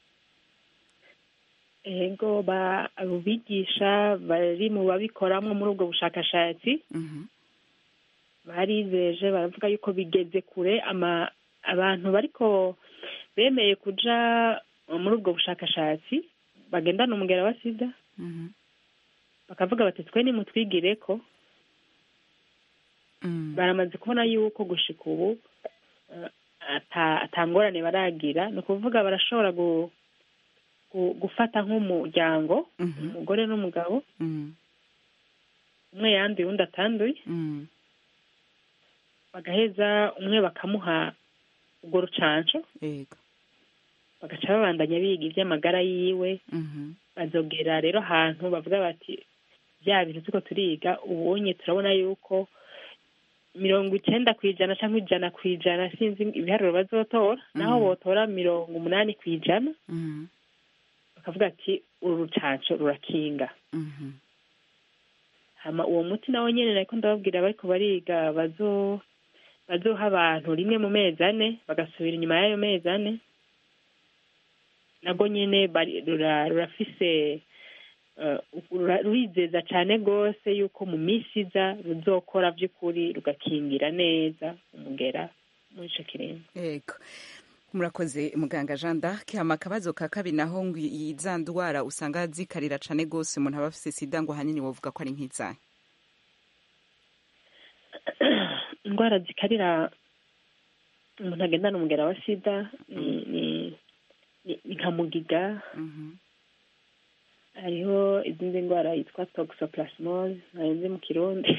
ego ba abigisha bari mu babikoramwo muri ubwo bushakashatsi barizeje baravuga yuko bigeze kure ama abantu bariko bemeye kuja muri ubwo bushakashatsi bagendana umugera wa sida bakavuga bati twe nimutwigireko baramaze kubona yuko gushika ubu atangorane baragira ni ukuvuga barashobora gufata nk'umuryango umugore n'umugabo umwe yanduye undi atanduye bagaheza umwe bakamuha urwo rucanco bagaca babandanya biga ivy'amagara yiwe bazogera rero ahantu bavuga bati bya bintu tuko turiga ubonye turabona yuko mirongo icenda kw'ijana cyangwa ijana kw'ijana sinzi ibiharuro bazotora naho botora mirongo umunani kw'ijana bakavuga ati uru rucanco rurakinga hama uwo muti nawo nyene nariko ndababwira bariko bariga bazo bazoha abantu rimwe mu mezi ane bagasubira inyuma y'ayo mezi ane nabwo nyene rurafise rurizeza cyane rwose yuko mu minsi iza ruzokora by'ukuri rugakingira neza umugera muri ico kiringo yego murakoze muganga Jean d'Arc hama akabazo ka kabiri naho ngo iza ndwara usanga zikarira cyane rwose umuntu aba afise sida ngo hanini wovuga ko ari nk'izahe indwara zikarira umuntu agendana umugera wa sida ni nka mugiga hariho izindi ndwara yitwa toxoplasmose ntarenze mu kirundi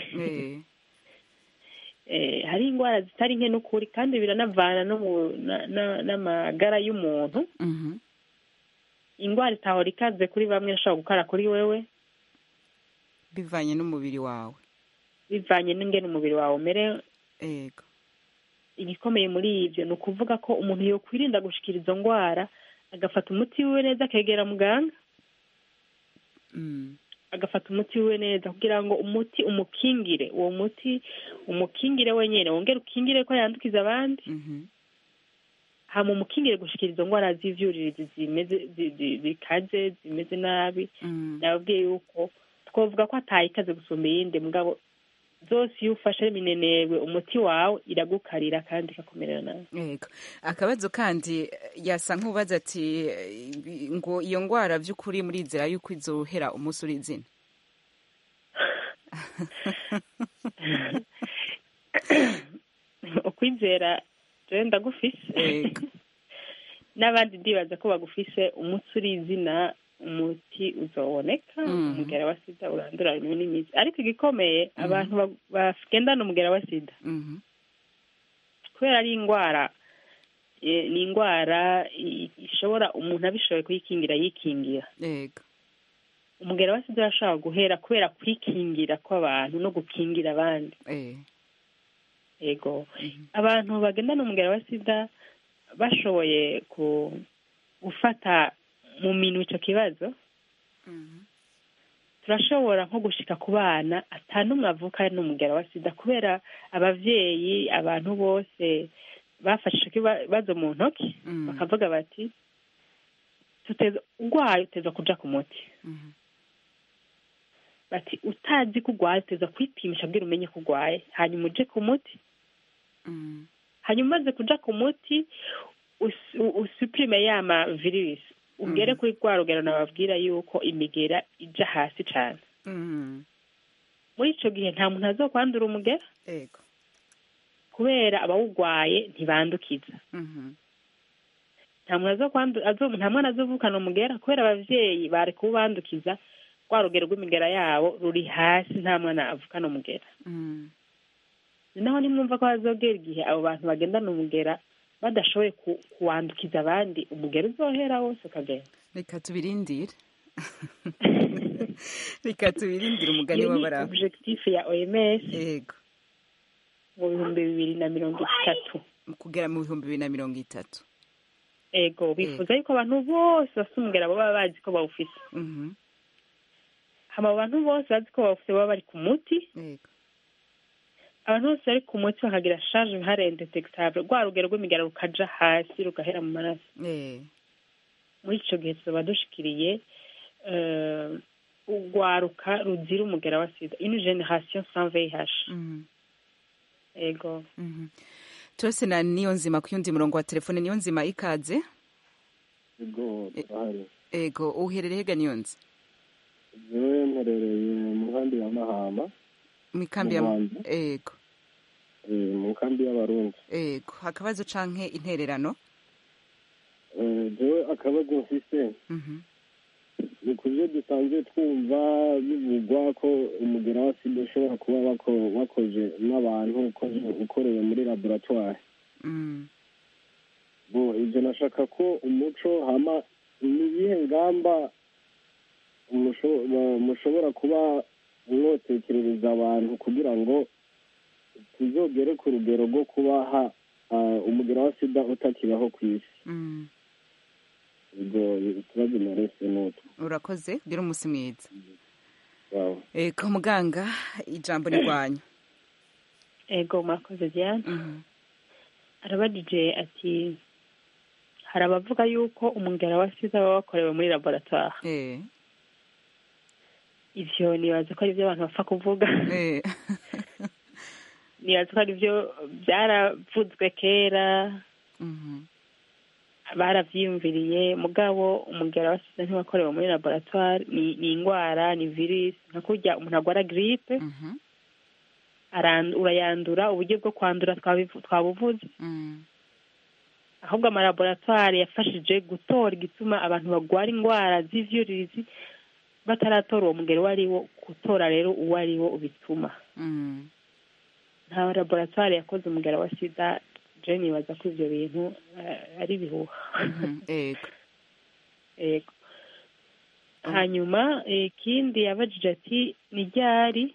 hari indwara zitari nke n'ukuri kandi biranavana n'amagara y'umuntu indwara itahora ikaze kuri bamwe ishobora gukara kuri wewe bivanye n'umubiri wawe bivanye n'ingene umubiri wawe umere yego igikomeye muri ibyo ni ukuvuga ko umuntu yokwirinda gushikira izo ndwara agafata umuti wiwe neza akegera muganga agafata umuti wiwe neza kugira ngo umuti umukingire uwo muti umukingire wenyine wongere ukingire ko yandukiza abandi hama umukingire gushikira izo ndwara z'ivyuririzi zimeze zikaze zimeze nabi nababwiye yuko twovuga ko atayikaze gusumba iyindi mugabo zose iyo ufashe minenerwe umuti wawe iragukarira kandi ikakumerera nabi. Yego. Akabazo kandi yasa nk'ubaza ati ngo iyo ngwara vy'ukuri muri izera yuko izohera umunsi uri izina. Ukwizera je ndagufise. Yego. N'abandi ndibaza ko bagufise umunsi uri izina umuti uzoboneka umugera wa sida urandura n'imizi ariko igikomeye abantu bagendana umugera wa sida kubera ari ingwara ni ingwara ishobora umuntu abishoboye kuyikingira yikingira yego umugera wa sida urashobora guhera kubera kwikingira kw'abantu no gukingira abandi yego abantu bagendana umugera wa sida bashoboye gufata mu minwe ico kibazo turashobora nko gushika ku bana atanumwe avuka n'umugera wa sida kubera abavyeyi abantu bose bafashe ikibazo mu ntoki bakavuga bati tuteza ugwaye uteza kuja ku muti bati utazi ko ugwaye uteza kwipimisha kugira umenye ko ugwaye hanyuma uje ku muti hanyuma umaze kuja ku muti usuprime yama virusi ugere kuri rwa rugero nababwira yuko imigera ija hasi cane muri ico gihe nta muntu azokwandura umugera yego kubera abawugwaye ntibandukiza nta muntu azokwandura nta mwana azovukana umugera kubera abavyeyi bari kubandukiza rwa rugero rw'imigera yabo ruri hasi nta mwana avukana umugera naho nimwumva ko hazogera igihe abo bantu bagendana umugera badashoboye kuwandukiza abandi umugera uzohera wose ukagenda reka tubirindire reka tubirindire umugani w'abaraho objectif ya O M S yego mu bihumbi bibiri na mirongo itatu kugera mu bihumbi bibiri na mirongo itatu yego bifuza yuko abantu bose bafite umugera baba bazi ko bawufise hama abantu bose bazi ko bawufise baba bari ku muti yego abantu bose bari ku muti bakagira charge vihare indetectable rwa rugero rw'imigera rukaja hasi rugahera mu maraso muri ico gihe tuzoba dushikiriye urwaruka ruzira umugera wa sida une generation sans V I H ego tose na niyo nzima ku yundi murongo wa telefone niyo nzima ikaze ego bahari ego uherereye ga niyo nzi jewe mperereye mu nkambi ya Mahama mu kambi ya ego eh mu kambi y'abarundi ego akabazo canke intererano eh jewe akabazo mfise mhm ni kuvyo dusanzwe twumva bivugwa ko umugera wa sida ushobora kuba wakoze n'abantu ukorewe muri laboratoire mm. bo ivyo nashaka ko umuco hama niyihe ngamba mushobora kuba mwotekerereza abantu kugira ngo tuzogere ku rugero rwo kubaha umugera wa sida utakibaho ku isi ubwo ikibazo narese n'utwo urakoze gira umunsi mwiza ego muganga ijambo ni rwanyu ego mwakoze Diane arabajije ati hari abavuga yuko umugera wa sida baba wakorewe muri laboratoire ivyo nibaza ko ari byo abantu bapfa kuvuga nibaza ko ari byo byaravuzwe kera baravyiyumviriye mugabo umugera wa sida ntiwakorewe muri laboratoire ni ingwara ni virus nka kurya umuntu agwara grippe urayandura uburyo bwo kwandura twabuvuze ahubwo amalaboratoire yafashije gutora igituma abantu bagwara ingwara z'ivyuririzi bataratora uwo mugero uwo ari wo gutora rero uwo ari wo ubituma nta laboratoire yakoze umugera wa sida je nibaza ko ivyo bintu ari bihuha ego ego hanyuma ikindi yabajije ati ni ryari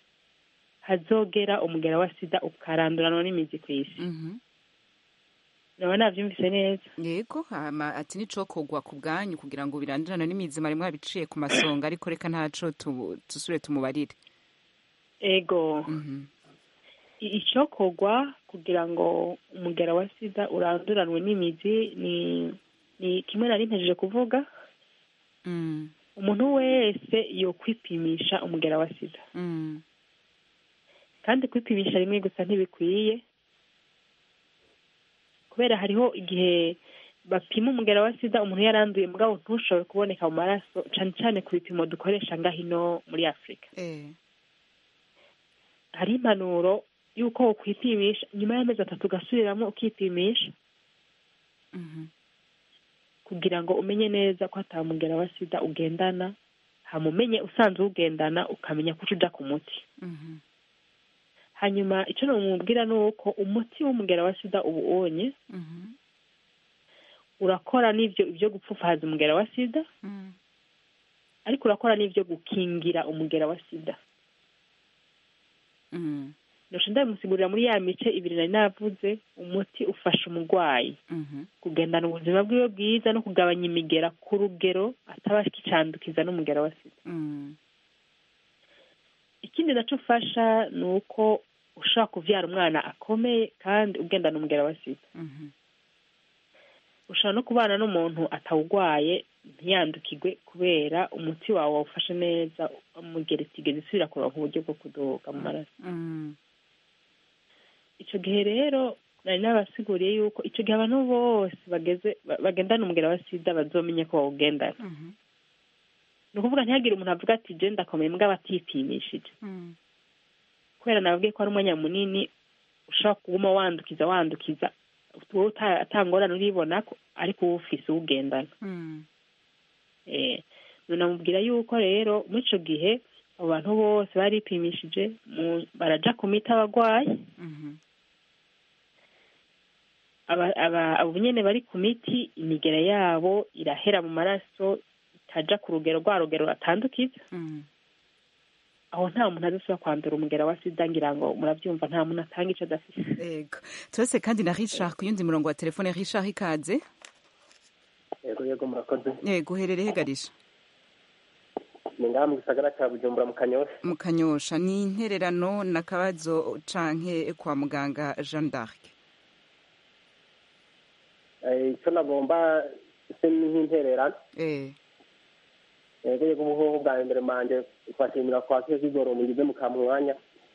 hazogera umugera wa sida ukaranduranwa n'imizi ku isi naba navyumvise neza. Yego hama ati nicokogwa ku bwanyu kugira ngo birandirana n'imizi mari mwabiciye ku masonga ariko reka ntaco tusure tumubarire. Ego. Mhm. Icokogwa kugira ngo umugera wa sida uranduranwe n'imizi ni ni kimwe nari mpejeje kuvuga. Mm. Umuntu wese yo kwipimisha umugera wa sida. Mm. Kandi kwipimisha rimwe gusa ntibikwiye. Kubera hariho igihe bapima umugera wa sida umuntu yaranduye mugabo ntushobore kuboneka mu maraso cyane cyane ku bipimo dukoresha ngaho ino muri Afrika. Eh. Hari impanuro yuko ukwipimisha nyuma y'amezi atatu ugasubiramo ukipimisha. Mhm. Kugira ngo umenye neza ko atamugera wa sida ugendana, hamumenye usanzwe ugendana ukamenya ko uja ku muti. Mhm. Hanyuma ico no mubwira nuko umuti w'umugera wa sida ubu onye. Mhm. Urakora n'ivyo ivyo gupfufaza umugera wa sida. Mhm. Ariko urakora n'ivyo gukingira umugera wa sida. Mhm. Nosho ndamusigurira muri ya mice ibiri nari navuze umuti ufasha umugwayi. Mhm. Kugendana ubuzima bwiwe bwiza no kugabanya imigera ku rugero atabakicandukiza n'umugera wa sida. Mhm. Ikindi naco ufasha nuko ushaka kuvyara umwana akomeye kandi ugendana umugera wa sida. Mhm. Ushaka no kubana n'umuntu atawugwaye ntiyandukirwe kubera umuti wawe wawufashe neza umugera itigeze isubira kuronka uburyo bwo kudoga mu maraso. Mhm. Ico gihe rero nari nabasiguriye yuko ico gihe abantu bose bageze bagendana umugera wa sida bazomenya ko bawugendana. Mhm. Ni ukuvuga ntihagire umuntu avuga ati je ndakomeye mbwa batipimishije. Mhm. Kubera nababwiye ko ari umwanya munini ushaka kuguma wandukiza wandukiza wowe atangorana uribona ko ariko wowe ufise uwugendana. Mhm. Eh, nunamubwira yuko rero muri ico gihe abo bantu bose baripimishije baraja ku miti abagwayi. Mhm. aba aba abo nyene bari ku miti imigera yabo irahera mu maraso itaja ku rugero rwa rugero ratandukiza. Mhm. Aho nta muntu azosubira kwandura umugera wa sida ngira ngo muravyumva nta muntu atanga ico adafise. Yego. Turase kandi na Richard ku yundi murongo wa telefone. Richard ikaze. Yego yego murakoze. Yego uherereye hegarisha. Ni ngaha mu gisagara ca Bujumbura mu Kanyosha. Mu Kanyosha ni intererano nakabazo canke kwa muganga Jeanne d'Arc. Eh ico nagomba se n'intererano. Eh. Yego yego ubuhoho bwa mbere manje kwashimira kwa kizigoro mugize mu kamwanya.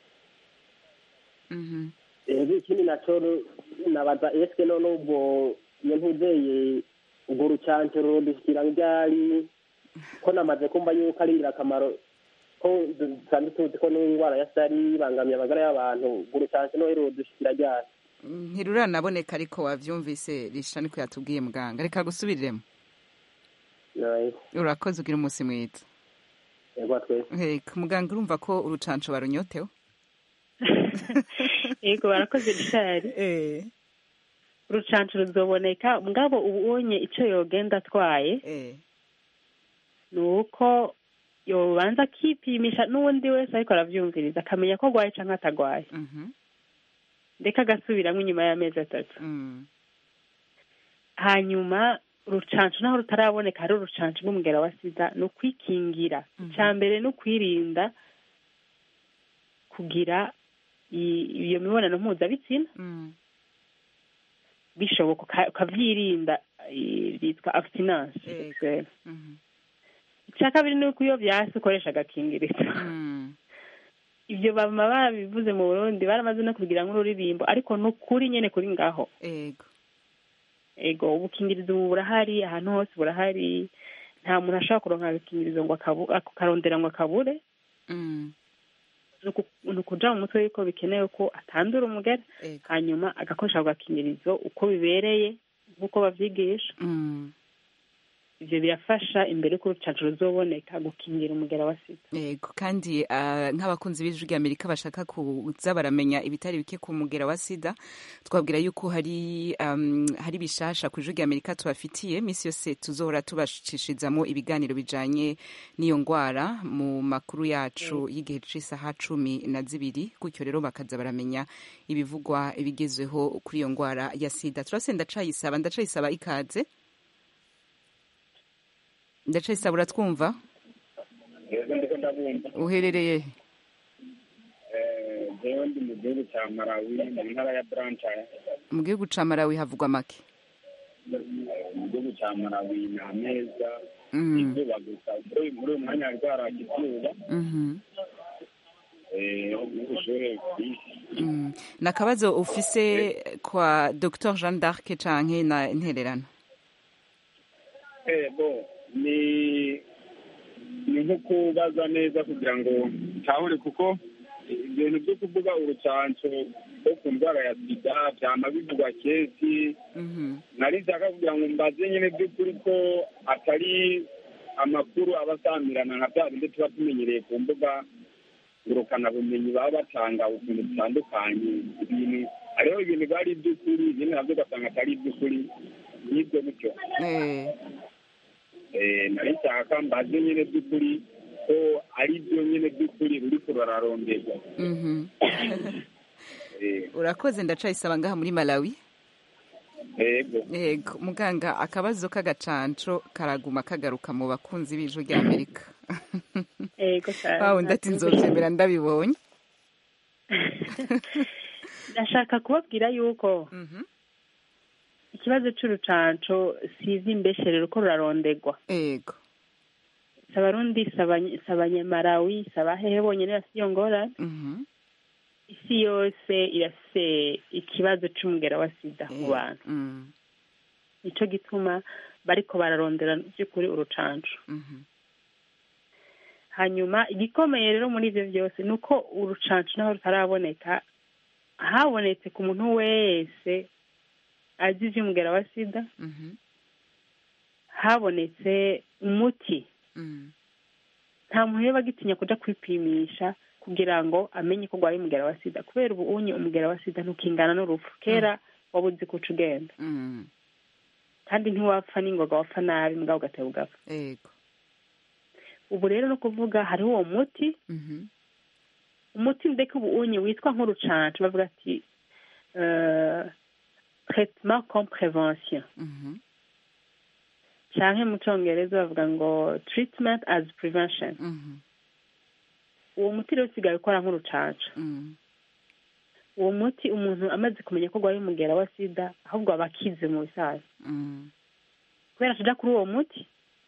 Mhm. Yego ikindi naco nabaza eske no nubwo iyo ntuzeye ubwo rucancero dushikira ryari ko namaze kumva yuko ari ingirakamaro ko kandi tuzi ko n'indwara ya sari bangamiye amagara y'abantu ubwo rucancero no hero dushikira ryari. Ntiruranaboneka ariko wavyumvise Risha niko yatubwiye muganga reka gusubiriremo. Nayi. Urakoze ugira umunsi mwiza. Yego twese. Hey, muganga urumva ko urucanco barunyotewe? Yego barakoze Richard. Eh. Urucanco ruzoboneka mugabo ubonye ico yogenda atwaye. Eh. Nuko yobanza kipimisha n'undi wese ariko aravyumviriza akamenya ko gwaye canke atagwaye. Mhm. Ndeka gasubiramwe inyuma y'amezi atatu. Mhm. Hanyuma urucanco naho rutaraboneka hari urucanco rw'umugera wa sida no kwikingira. Icambere no kwirinda kugira iyo mibonano mpuzabitsina. Mhm. Bishoboka ukavyirinda bitwa abstinence sexuelle. Mhm. Icyakabiri ni uko iyo vyase ukoresha agakingirizo. Mhm. Ibyo bama babivuze mu Burundi baramaze no kugira nk'ururirimbo ariko nukuri nyene kuri ngaho. Ego. Ego ubukingirizo burahari ahantu hose burahari nta muntu ashaka kuronka agakingirizo ngo akarondera ngo akabure. Mhm. Nukuja mu mutwe yuko bikenewe ko atandura umugera hanyuma agakoresha agakingirizo uko bibereye nkuko bavyigisha. Mhm. ivyo birafasha imbere ko urucanco ruzoboneka gukingira umugera wa sida. Yego, kandi uh, nk'abakunzi b'ijwi ry'Amerika bashaka kuza baramenya ibitari bike ku mugera wa sida, twabwira yuko hari um, hari bishasha ku ijwi ry'Amerika tubafitiye misi yose tuzohora tubashishizamo ibiganiro bijanye n'iyo ngwara mu makuru yacu y'igihe c'isaha cumi na zibiri, gutyo rero bakaza baramenya ibivugwa ibigezweho kuri iyo ngwara ya sida. Turase ndacayisaba ndacayisaba ikaze. Ndacayisaba uratwumva? Uherereye? Jewe ndi mu gihugu ca Malawi mu ntara ya Blantyre. Mu gihugu ca Malawi havugwa make? Mu gihugu ca Malawi ni ameza izuba gusa muri uyu mwanya hariko haraka izuba. Nakabazo ufise kwa Docteur Jeanne d'Arc canke na intererano? Eh bo ni ni nko kubaza neza kugira ngo tahure, kuko ibintu byo kuvuga urucanco rwo ku ndwara ya sida vyama bivugwa kesi. Nari nshaka kugira ngo mbaze nyene by'ukuri ko atari amakuru abasamirana nka bya bindi tuba tumenyereye ku mbuga ngurukana bumenyi baba batanga utuntu dutandukanye. Ibintu hariho ibintu bari iby'ukuri, ibindi navyo ugasanga atari iby'ukuri, n'ibyo bityo. Nari nshaka mbaze nyine by'ukuri ko ari byo nyine by'ukuri uriko ruraronderwa. Urakoze, ndacayisaba ngaha muri Malawi. Yego. Yego, muganga, akabazo k'agacanco karaguma kagaruka mu bakunzi b'ijwi ry'Amerika. Yego cyane. Wawe ndati nzovyemera ndabibonye. Ndashaka kubabwira yuko ikibazo c'urucanco sizi imbesherero ko rurarondegwa. Yego. Sabarundi sabanyamarawi sabahehe bonyene basiyo ngorane. Isi yose irafise ikibazo c'umugera wa sida mu bantu. Nico gituma bariko bararondera by'ukuri urucanco. Hanyuma igikomeye rero muri ivyo vyose nuko urucanco naho rutaraboneka, habonetse ku muntu wese azi ivy'umugera wa sida, habonetse umuti, nta muntu yaba agitinya kuja kwipimisha kugira ngo amenye ko gwaye umugera wa sida, kubera ubu unye umugera wa sida ntukingana n'urupfu. Kera wabuzi kuca ugenda, kandi ntiwapfa n'ingoga, wapfa nabi mugabo ugateba ugapfa. Yego. Ubu rero no kuvuga hariho uwo muti, umuti ndeke ubu unye witwa nk'urucanco, bavuga ati traitement comme prévention, canke mu congereza bavuga ngo treatment as prevention. Uwo muti rero usigaye ukora nk'urucanco. Uwo muti umuntu amaze kumenya ko gwaye umugera wa sida ahubwo aba akize mu bisaza, kubera tuja kuri uwo muti.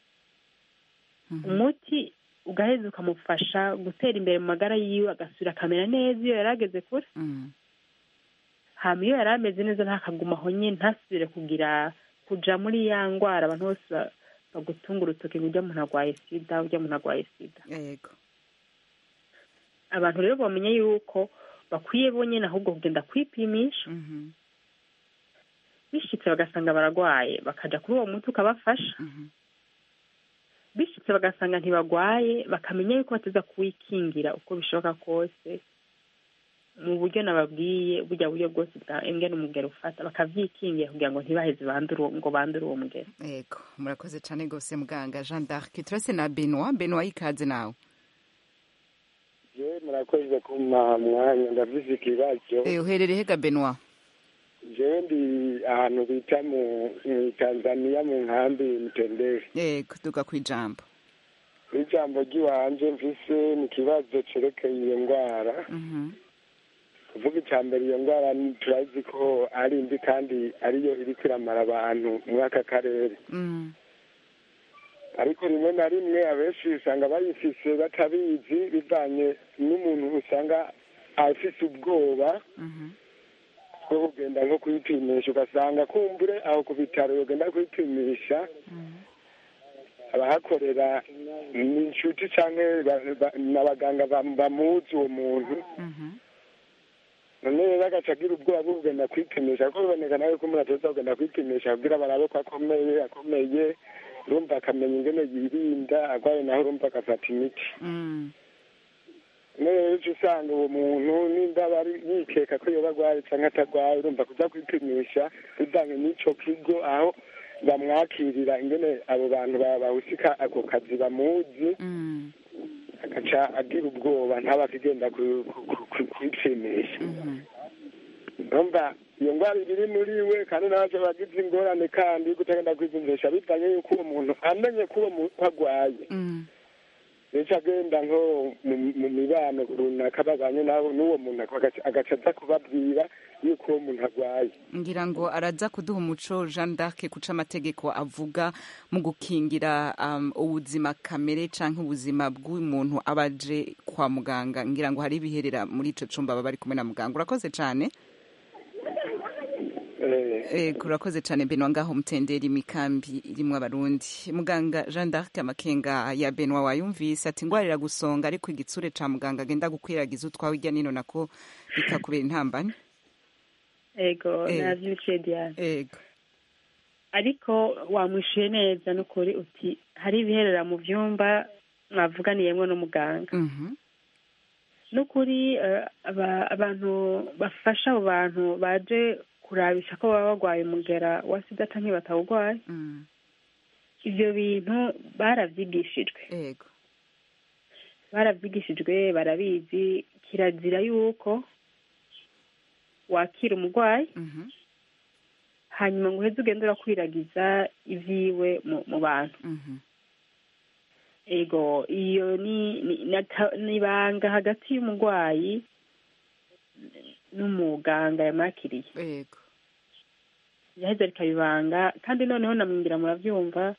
Umuti ugaheza ukamufasha gutera imbere mu magara yiwe, agasubira akamera neza iyo yarageze kure. Hama iyo yarameze neza ntakagumaho nyine, ntasubire kugira kuja muri ya ngwara abantu bose bagutunga urutoke ngo urya muntu agwaye sida, urya muntu agwaye sida. Yego. Abantu rero bamenye yuko bakwiye bonyene ahubwo kugenda kwipimisha, bishitse bagasanga baragwaye bakaja kuri uwo muti ukabafasha. Bishitse bagasanga ntibagwaye bakamenya yuko bateza kuwikingira uko bishoboka kose mu buryo nababwiye, burya buryo bwose bwa engene umugero ufata bakavyikingira kugira ngo ntibaheze banduru ngo banduru uwo mugero. Yego, murakoze cane gose muganga Jeanne d'Arc. Turase na Benoit. Benoit, ikaze nawe. Je murakoze kuma mwanya ndavise ikibazo. Eh, uherereye hega Benoit? Je ndi ahantu bita mu Tanzania mu nkambi Mtendere. Yego, duga kwijambo. Ijambo ry'iwanje mfise ni kibazo cerekeye iyo ngwara. Mhm. Kuvuga icambere iyo ngwara turazi ko ari mbi kandi ariyo iri kwiramara abantu muri aka karere. Mhm. Ariko rimwe na rimwe abenshi usanga bayifise batabizi, bivanye n'umuntu usanga afise ubwoba bwo kugenda nko kwipimisha, ugasanga kumbure aho ku bitaro yogenda kwipimisha abahakorera ni inshuti canke n'abaganga bamuzi uwo muntu. None rero agaca agira ubwoba bwo kugenda kwipimisha, kuko biboneka nawe ko umuntu ateza kugenda kwipimisha kugira barabe ko akomeye akomeye urumva akamenya ingene yirinda arwaye naho urumva agafata imiti rero uca usanga uwo muntu nimba bari yikeka ko yoba arwaye cyangwa atarwaye urumva kuja kwipimisha bivanye n'ico kigo aho bamwakirira ingene abo bantu bahusika ako kazi bamuzi agaca agira ubwoba ntaba akigenda kwipimisha urumva iyo ndwara iri muri we kandi naje bagize ingorane kandi gutagenda kwipimisha bivanye yuko uwo muntu amenye ko uwo muntu arwaye ndetse agenda nko mu mibano runaka babanye nabo n'uwo muntu agaca aza kubabwira yuko uwo muntu arwaye ngira ngo araza kuduha umuco Jeanne d'Arc kuca amategeko avuga mu gukingira ubuzima kamere canke ubuzima bw'umuntu abaje kwa muganga ngira ngo hari biherera muri ico cumba baba bari kumwe na muganga urakoze cane Eh, kurakoze cyane Benoit ngaho mutendera imikambi irimwo abarundi muganga Jeanne d'Arc amakenga ya Benoit wayumvise ati ngwarira gusonga ariko igitsure ca muganga agenda gukwiragiza utwawe irya nino nako bikakubera intambane ego navyukiye Diane ego ariko wamwishuye neza n'ukuri uti hari ibiherera mu vyumba mwavuganiyemwo n'umuganga n'ukuri abantu bafasha abo bantu baje kurabisha ko baba barwaye umugera wa sida canke batawugwaye ivyo bintu baravyigishijwe yego baravyigishijwe barabizi kirazira yuko wakira umurwayi hanyuma ngo uheze ugende urakwiragiza ivyiwe mu bantu ego iyo ni ibanga hagati y'umurwayi n'umuganga yamakiriye yego yaheze rikabibanga kandi noneho namwingira muravyumva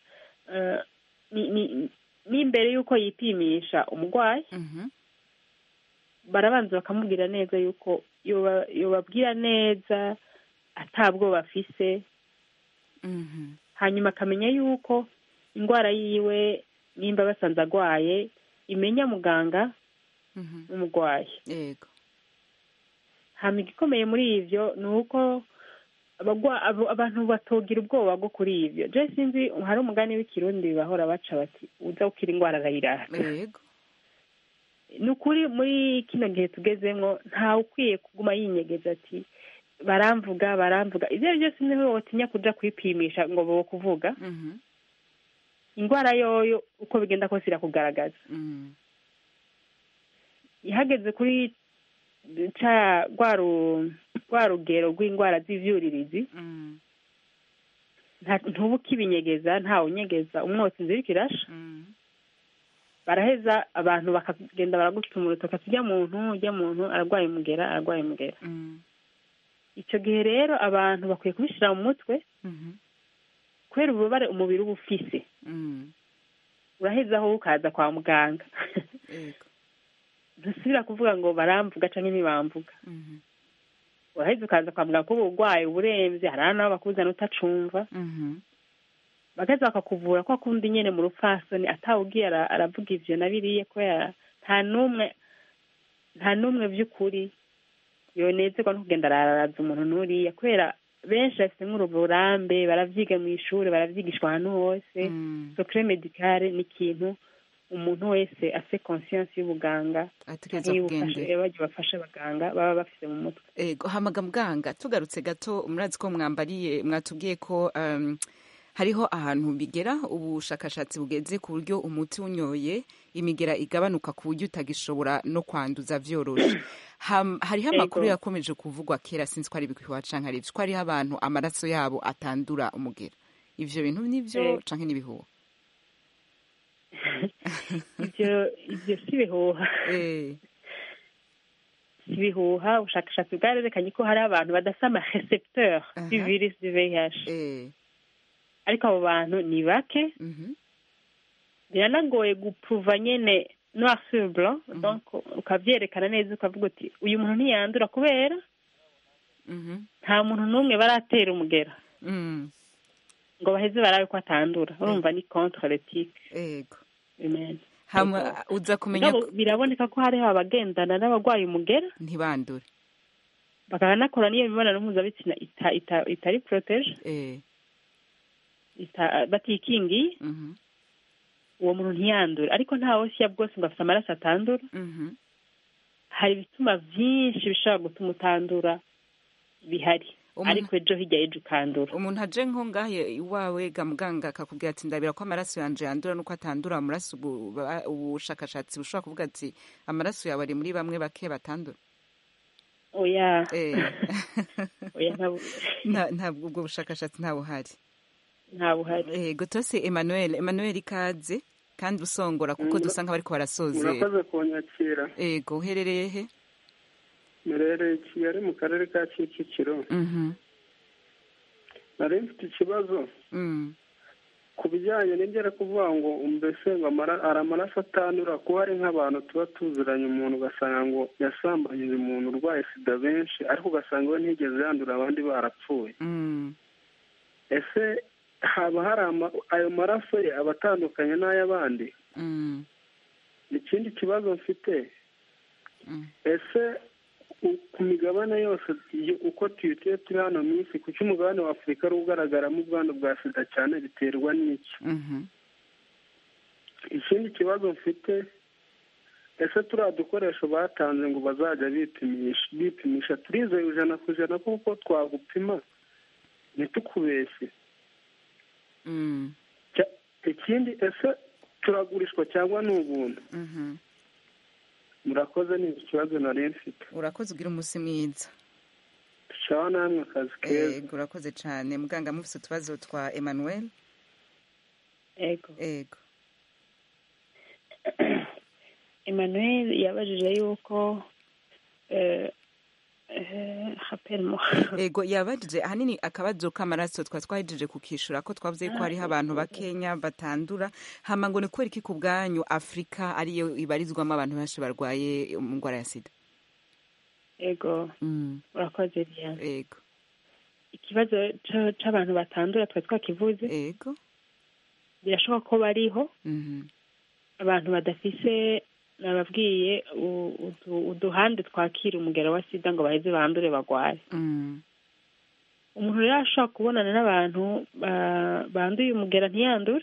n'imbere y'uko yipimisha umurwayi barabanza bakamubwira neza yuko yobabwira neza atabwo bafise hanyuma akamenya yuko indwara yiwe nimba basanze agwaye imenya muganga n'umurwayi yego hama igikomeye muri ivyo ni uko abantu batogira ubwoba bwo kuri ivyo je sinzi hari umugani w'ikirundi bahora baca bati uza ukira indwara arayirata yego ni ukuri muri kino gihe tugezemwo ntawe ukwiye kuguma yinyegeza ati baramvuga baramvuga ivyo ari byose niho wotinya kuja kwipimisha ngo bo kuvuga indwara yoyo uko bigenda kose irakugaragaza ihageze kuri ca rwa rugero rw'indwara z'ivyuririzi ntuba ukibinyegeza ntawe unyegeza umwotsi inzira iriko irasha baraheza abantu bakagenda baragutuma urutoka ati urya muntu urya muntu ararwaye umugera ararwaye umugera ico gihe rero abantu bakwiye kubishira mu mutwe kubera ububabare umubiri uba ufise uraheza aho ukaza kwa muganga ntusubira kuvuga ngo baramvuga canke ntibamvuga uraheza ukaza kwa muganga kuba urwaye uburemvye hari nabo bakuzana utacumva bagaza bakakuvura ko akundi nyene mu rupfasoni atawugiye aravuga ivyo na biriye kubera nta n'umwe nta n'umwe vy'ukuri yonezerwa no kugenda araraza umuntu n'uriya kubera benshi bafite nk'uruburambe baravyiga mw'ishuri baravyigishwa ahantu hose secret medical ni ikintu umuntu wese afite conscience y'ubuganga ategereza kugendera baje bafasha abaganga baba bafise mu mutwe ego hamaga muganga tugarutse gato murazi ko mwambariye mwatubwiye ko um, hariho ahantu bigera ubushakashatsi bugeze ku buryo umuti unyoye imigera igabanuka ku buryo utagishobora no kwanduza vyoroshe hariho amakuru yakomeje kuvugwa kera sinzi ko ari bikwiwa canke ari ko hariho abantu amaraso yabo atandura umugera ivyo bintu nivyo canke nibihuha ivyo ivyo si bihuha si bihuha ubushakashatsi bwarerekanye ko hari abantu badafite ama recepteur du virus du V I H ariko abo bantu ni bake biranagoye gupruva nyene noir sur blanc donc ukavyerekana neza ukavuga uti uyu muntu ntiyandura kubera nta muntu n'umwe baratera umugera ngo baheze barabe ko atandura urumva ni contre l'éthique ego amen hamwe uza kumenya biraboneka ko hariho abagendana n'abagwaye umugera ntibandure bakanakora niyo mibonano mpuzabitsina itari protege eh batikingiye uwo muntu ntiyandure ariko nta wose ya bwose ngo afite amaraso atandura hari ibituma byinshi bishobora gutuma utandura bihari ariko ejo hirya y'ejo ukandura umuntu aje nko ngahe iwawe ga muganga akakubwira ati ndabira ko amaraso yanje yandura nuko atandura amaraso ubushakashatsi bushobora kuvuga ati amaraso yawe ari muri bamwe bake batandura oya oya ntabwo ubwo bushakashatsi nta buhari nta buhari yego tose Emmanuel Emmanuel ikaze kandi usongora kuko dusa nk'abariko barasozera murakoze kunyakira yego uherereye he merereye Kigali mu karere ka Kicukiro nari mfite ikibazo ku bijyanye n'ingera kuvuga ngo mbese ngo hari amaraso atandura kuba hari nk'abantu tuba tuziranye umuntu ugasanga ngo yasambanyije umuntu urwaye sida benshi ariko ugasanga we ntigeze yandura abandi barapfuye ese haba hari ayo maraso ye aba atandukanye n'ay'abandi ikindi kibazo mfite ese ku migabane yose uko tuyituye turi hano mu isi kuki umugabane wa afurika ari ugaragaramo ubwandu bwa sida cyane biterwa n'iki ikindi kibazo mfite ese turiya dukoresho batanze ngo bazajya bipimisha bipimisha turizeye ijana ku ijana kuko twagupima ntitukubeshye ikindi ese turagurishwa cyangwa ni ubuntu murakoze ni ikibazo nari mfite urakoze ugira umunsi mwiza ducaho namwe akazi keza urakoze cyane muganga mufite utubazo twa Emmanuel ego ego Emmanuel yabajije yuko ego yabajije ahanini akabazo k'amaraso twa twahejeje kukishura ko twavuze ko hariho abantu bakenya batandura hama ngo ni kubera iki ku bwanyu Afurika ariyo ibarizwamo abantu benshi barwaye indwara ya sida ego urakoze cyane ego ikibazo c'abantu batandura twa twakivuze ego birashoboka ko bariho abantu badafise nababwiye uduhande twakira umugera wa sida ngo baheze bandure bagwaye umuntu rero ashobora kubonana n'abantu banduye umugera ntiyandure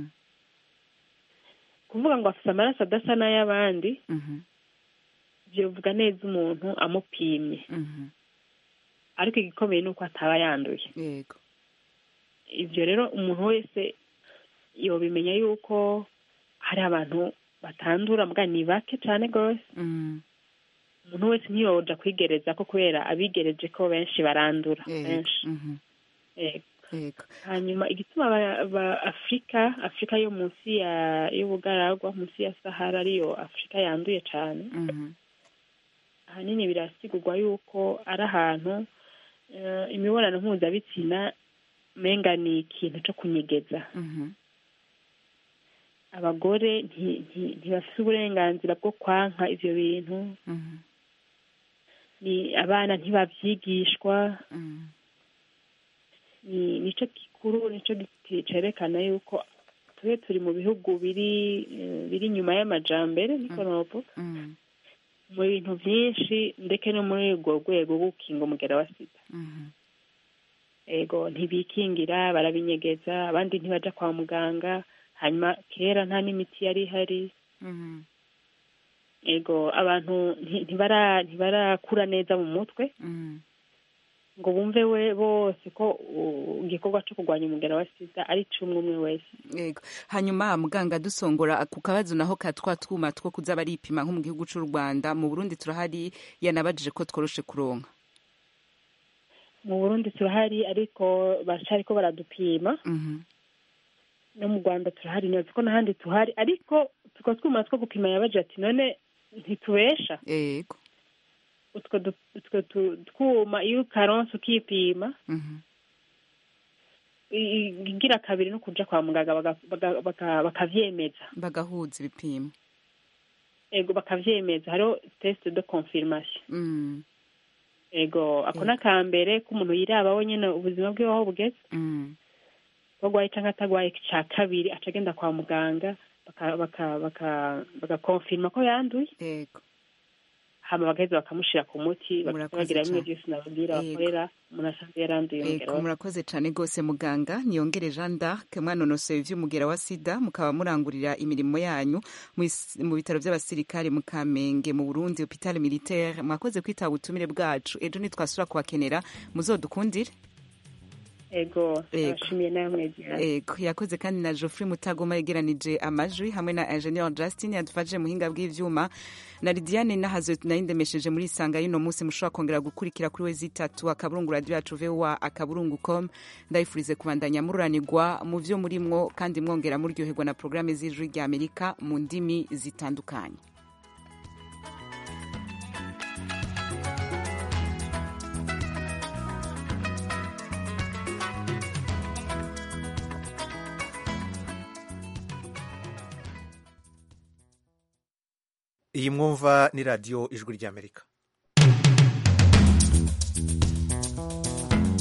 kuvuga ngo afite amaraso adasa n'ay'abandi byovuga neza umuntu amupimye ariko igikomeye ni uko ataba yanduye yego ibyo rero umuntu wese yobimenya yuko hari abantu batandura mbwa ni bake cyane rwose umuntu wese ntiyoja kwigereza ko kubera abigereje ko benshi barandura benshi hanyuma igituma afurika afurika yo munsi y'ubugaragwa munsi ya sahara ariyo afurika yanduye cyane ahanini birasigurwa yuko ari ahantu imibonano mpuzabitsina menga ni ikintu cyo kunyegeza abagore ntibafite uburenganzira bwo kwanka ivyo bintu ni abana ntibavyigishwa ni nico gikuru nico cerekana yuko twe turi mu bihugu biri biri nyuma y'amajambere niko novuga mu bintu vyinshi ndeke no muri urwo rwego rwo gukinga umugera wa sida ego ntibikingira barabinyegeza abandi ntibaja kwa muganga hanyuma kera nta n'imiti yari ihari ego abantu ntibarakura neza mu mutwe ngo bumve we bose ko igikorwa cyo kurwanya umugera wa sida ari cumwe umwe wese yego hanyuma muganga dusongora ku kabazo naho katwa twuma two kuza baripima nko mu gihugu cy'u Rwanda mu Burundi turahari yanabajije ko tworoshe kuronka mu Burundi turahari ariko bacari ko baradupima no mu Rwanda turahari neza ko n'ahandi tuhari ariko tuko twuma two gupima yabaje ati none ntitubesha yego utwo utwo twuma iyo karonse ukipima igira kabiri no kuja kwa muganga bakavyemeza bagahuza ibipimo ego bakavyemeza hariho test de confirmation ego ako nakambere ko umuntu yiraba wenyene ubuzima bwe aho bugeze bagwaye canke atagwaye ca kabiri acagenda kwa muganga baka baka baka baka confirma ko yanduye yego hama bagaheza bakamushira ku muti bakagira bimwe byose nababwira bakorera umuntu asanzwe yaranduye umugera. Murakoze cane gose muganga Niyongere Jean d'Arc mwanonosoye ivy'umugera wa sida mukaba murangurira imirimo yanyu mu bitaro by'abasirikare mu Kamenge mu Burundi Hôpital Militaire. Mwakoze kwitaba ubutumire bwacu, ejo nitwasura kubakenera muzodukundire. Ego, ashimiye namwe cyane. Ego, yakoze kandi na Geoffrey Mutagoma yegeranije amajwi hamwe na Engineer Justin yadufashije muhinga bw'ivyuma na Lidiane nahazo tunayindemesheje muri Sanga y'ino munsi mushobora kongera gukurikira kuri we zitatu akaburungu radio yacu V O A akaburungu com. Ndayifurize kubandanya mururanirwa mu vyo murimwo kandi mwongera muryoherwa na programme z'ijwi rya Amerika mu ndimi zitandukanye. iyi mwumva ni radiyo ijwi ry'Amerika.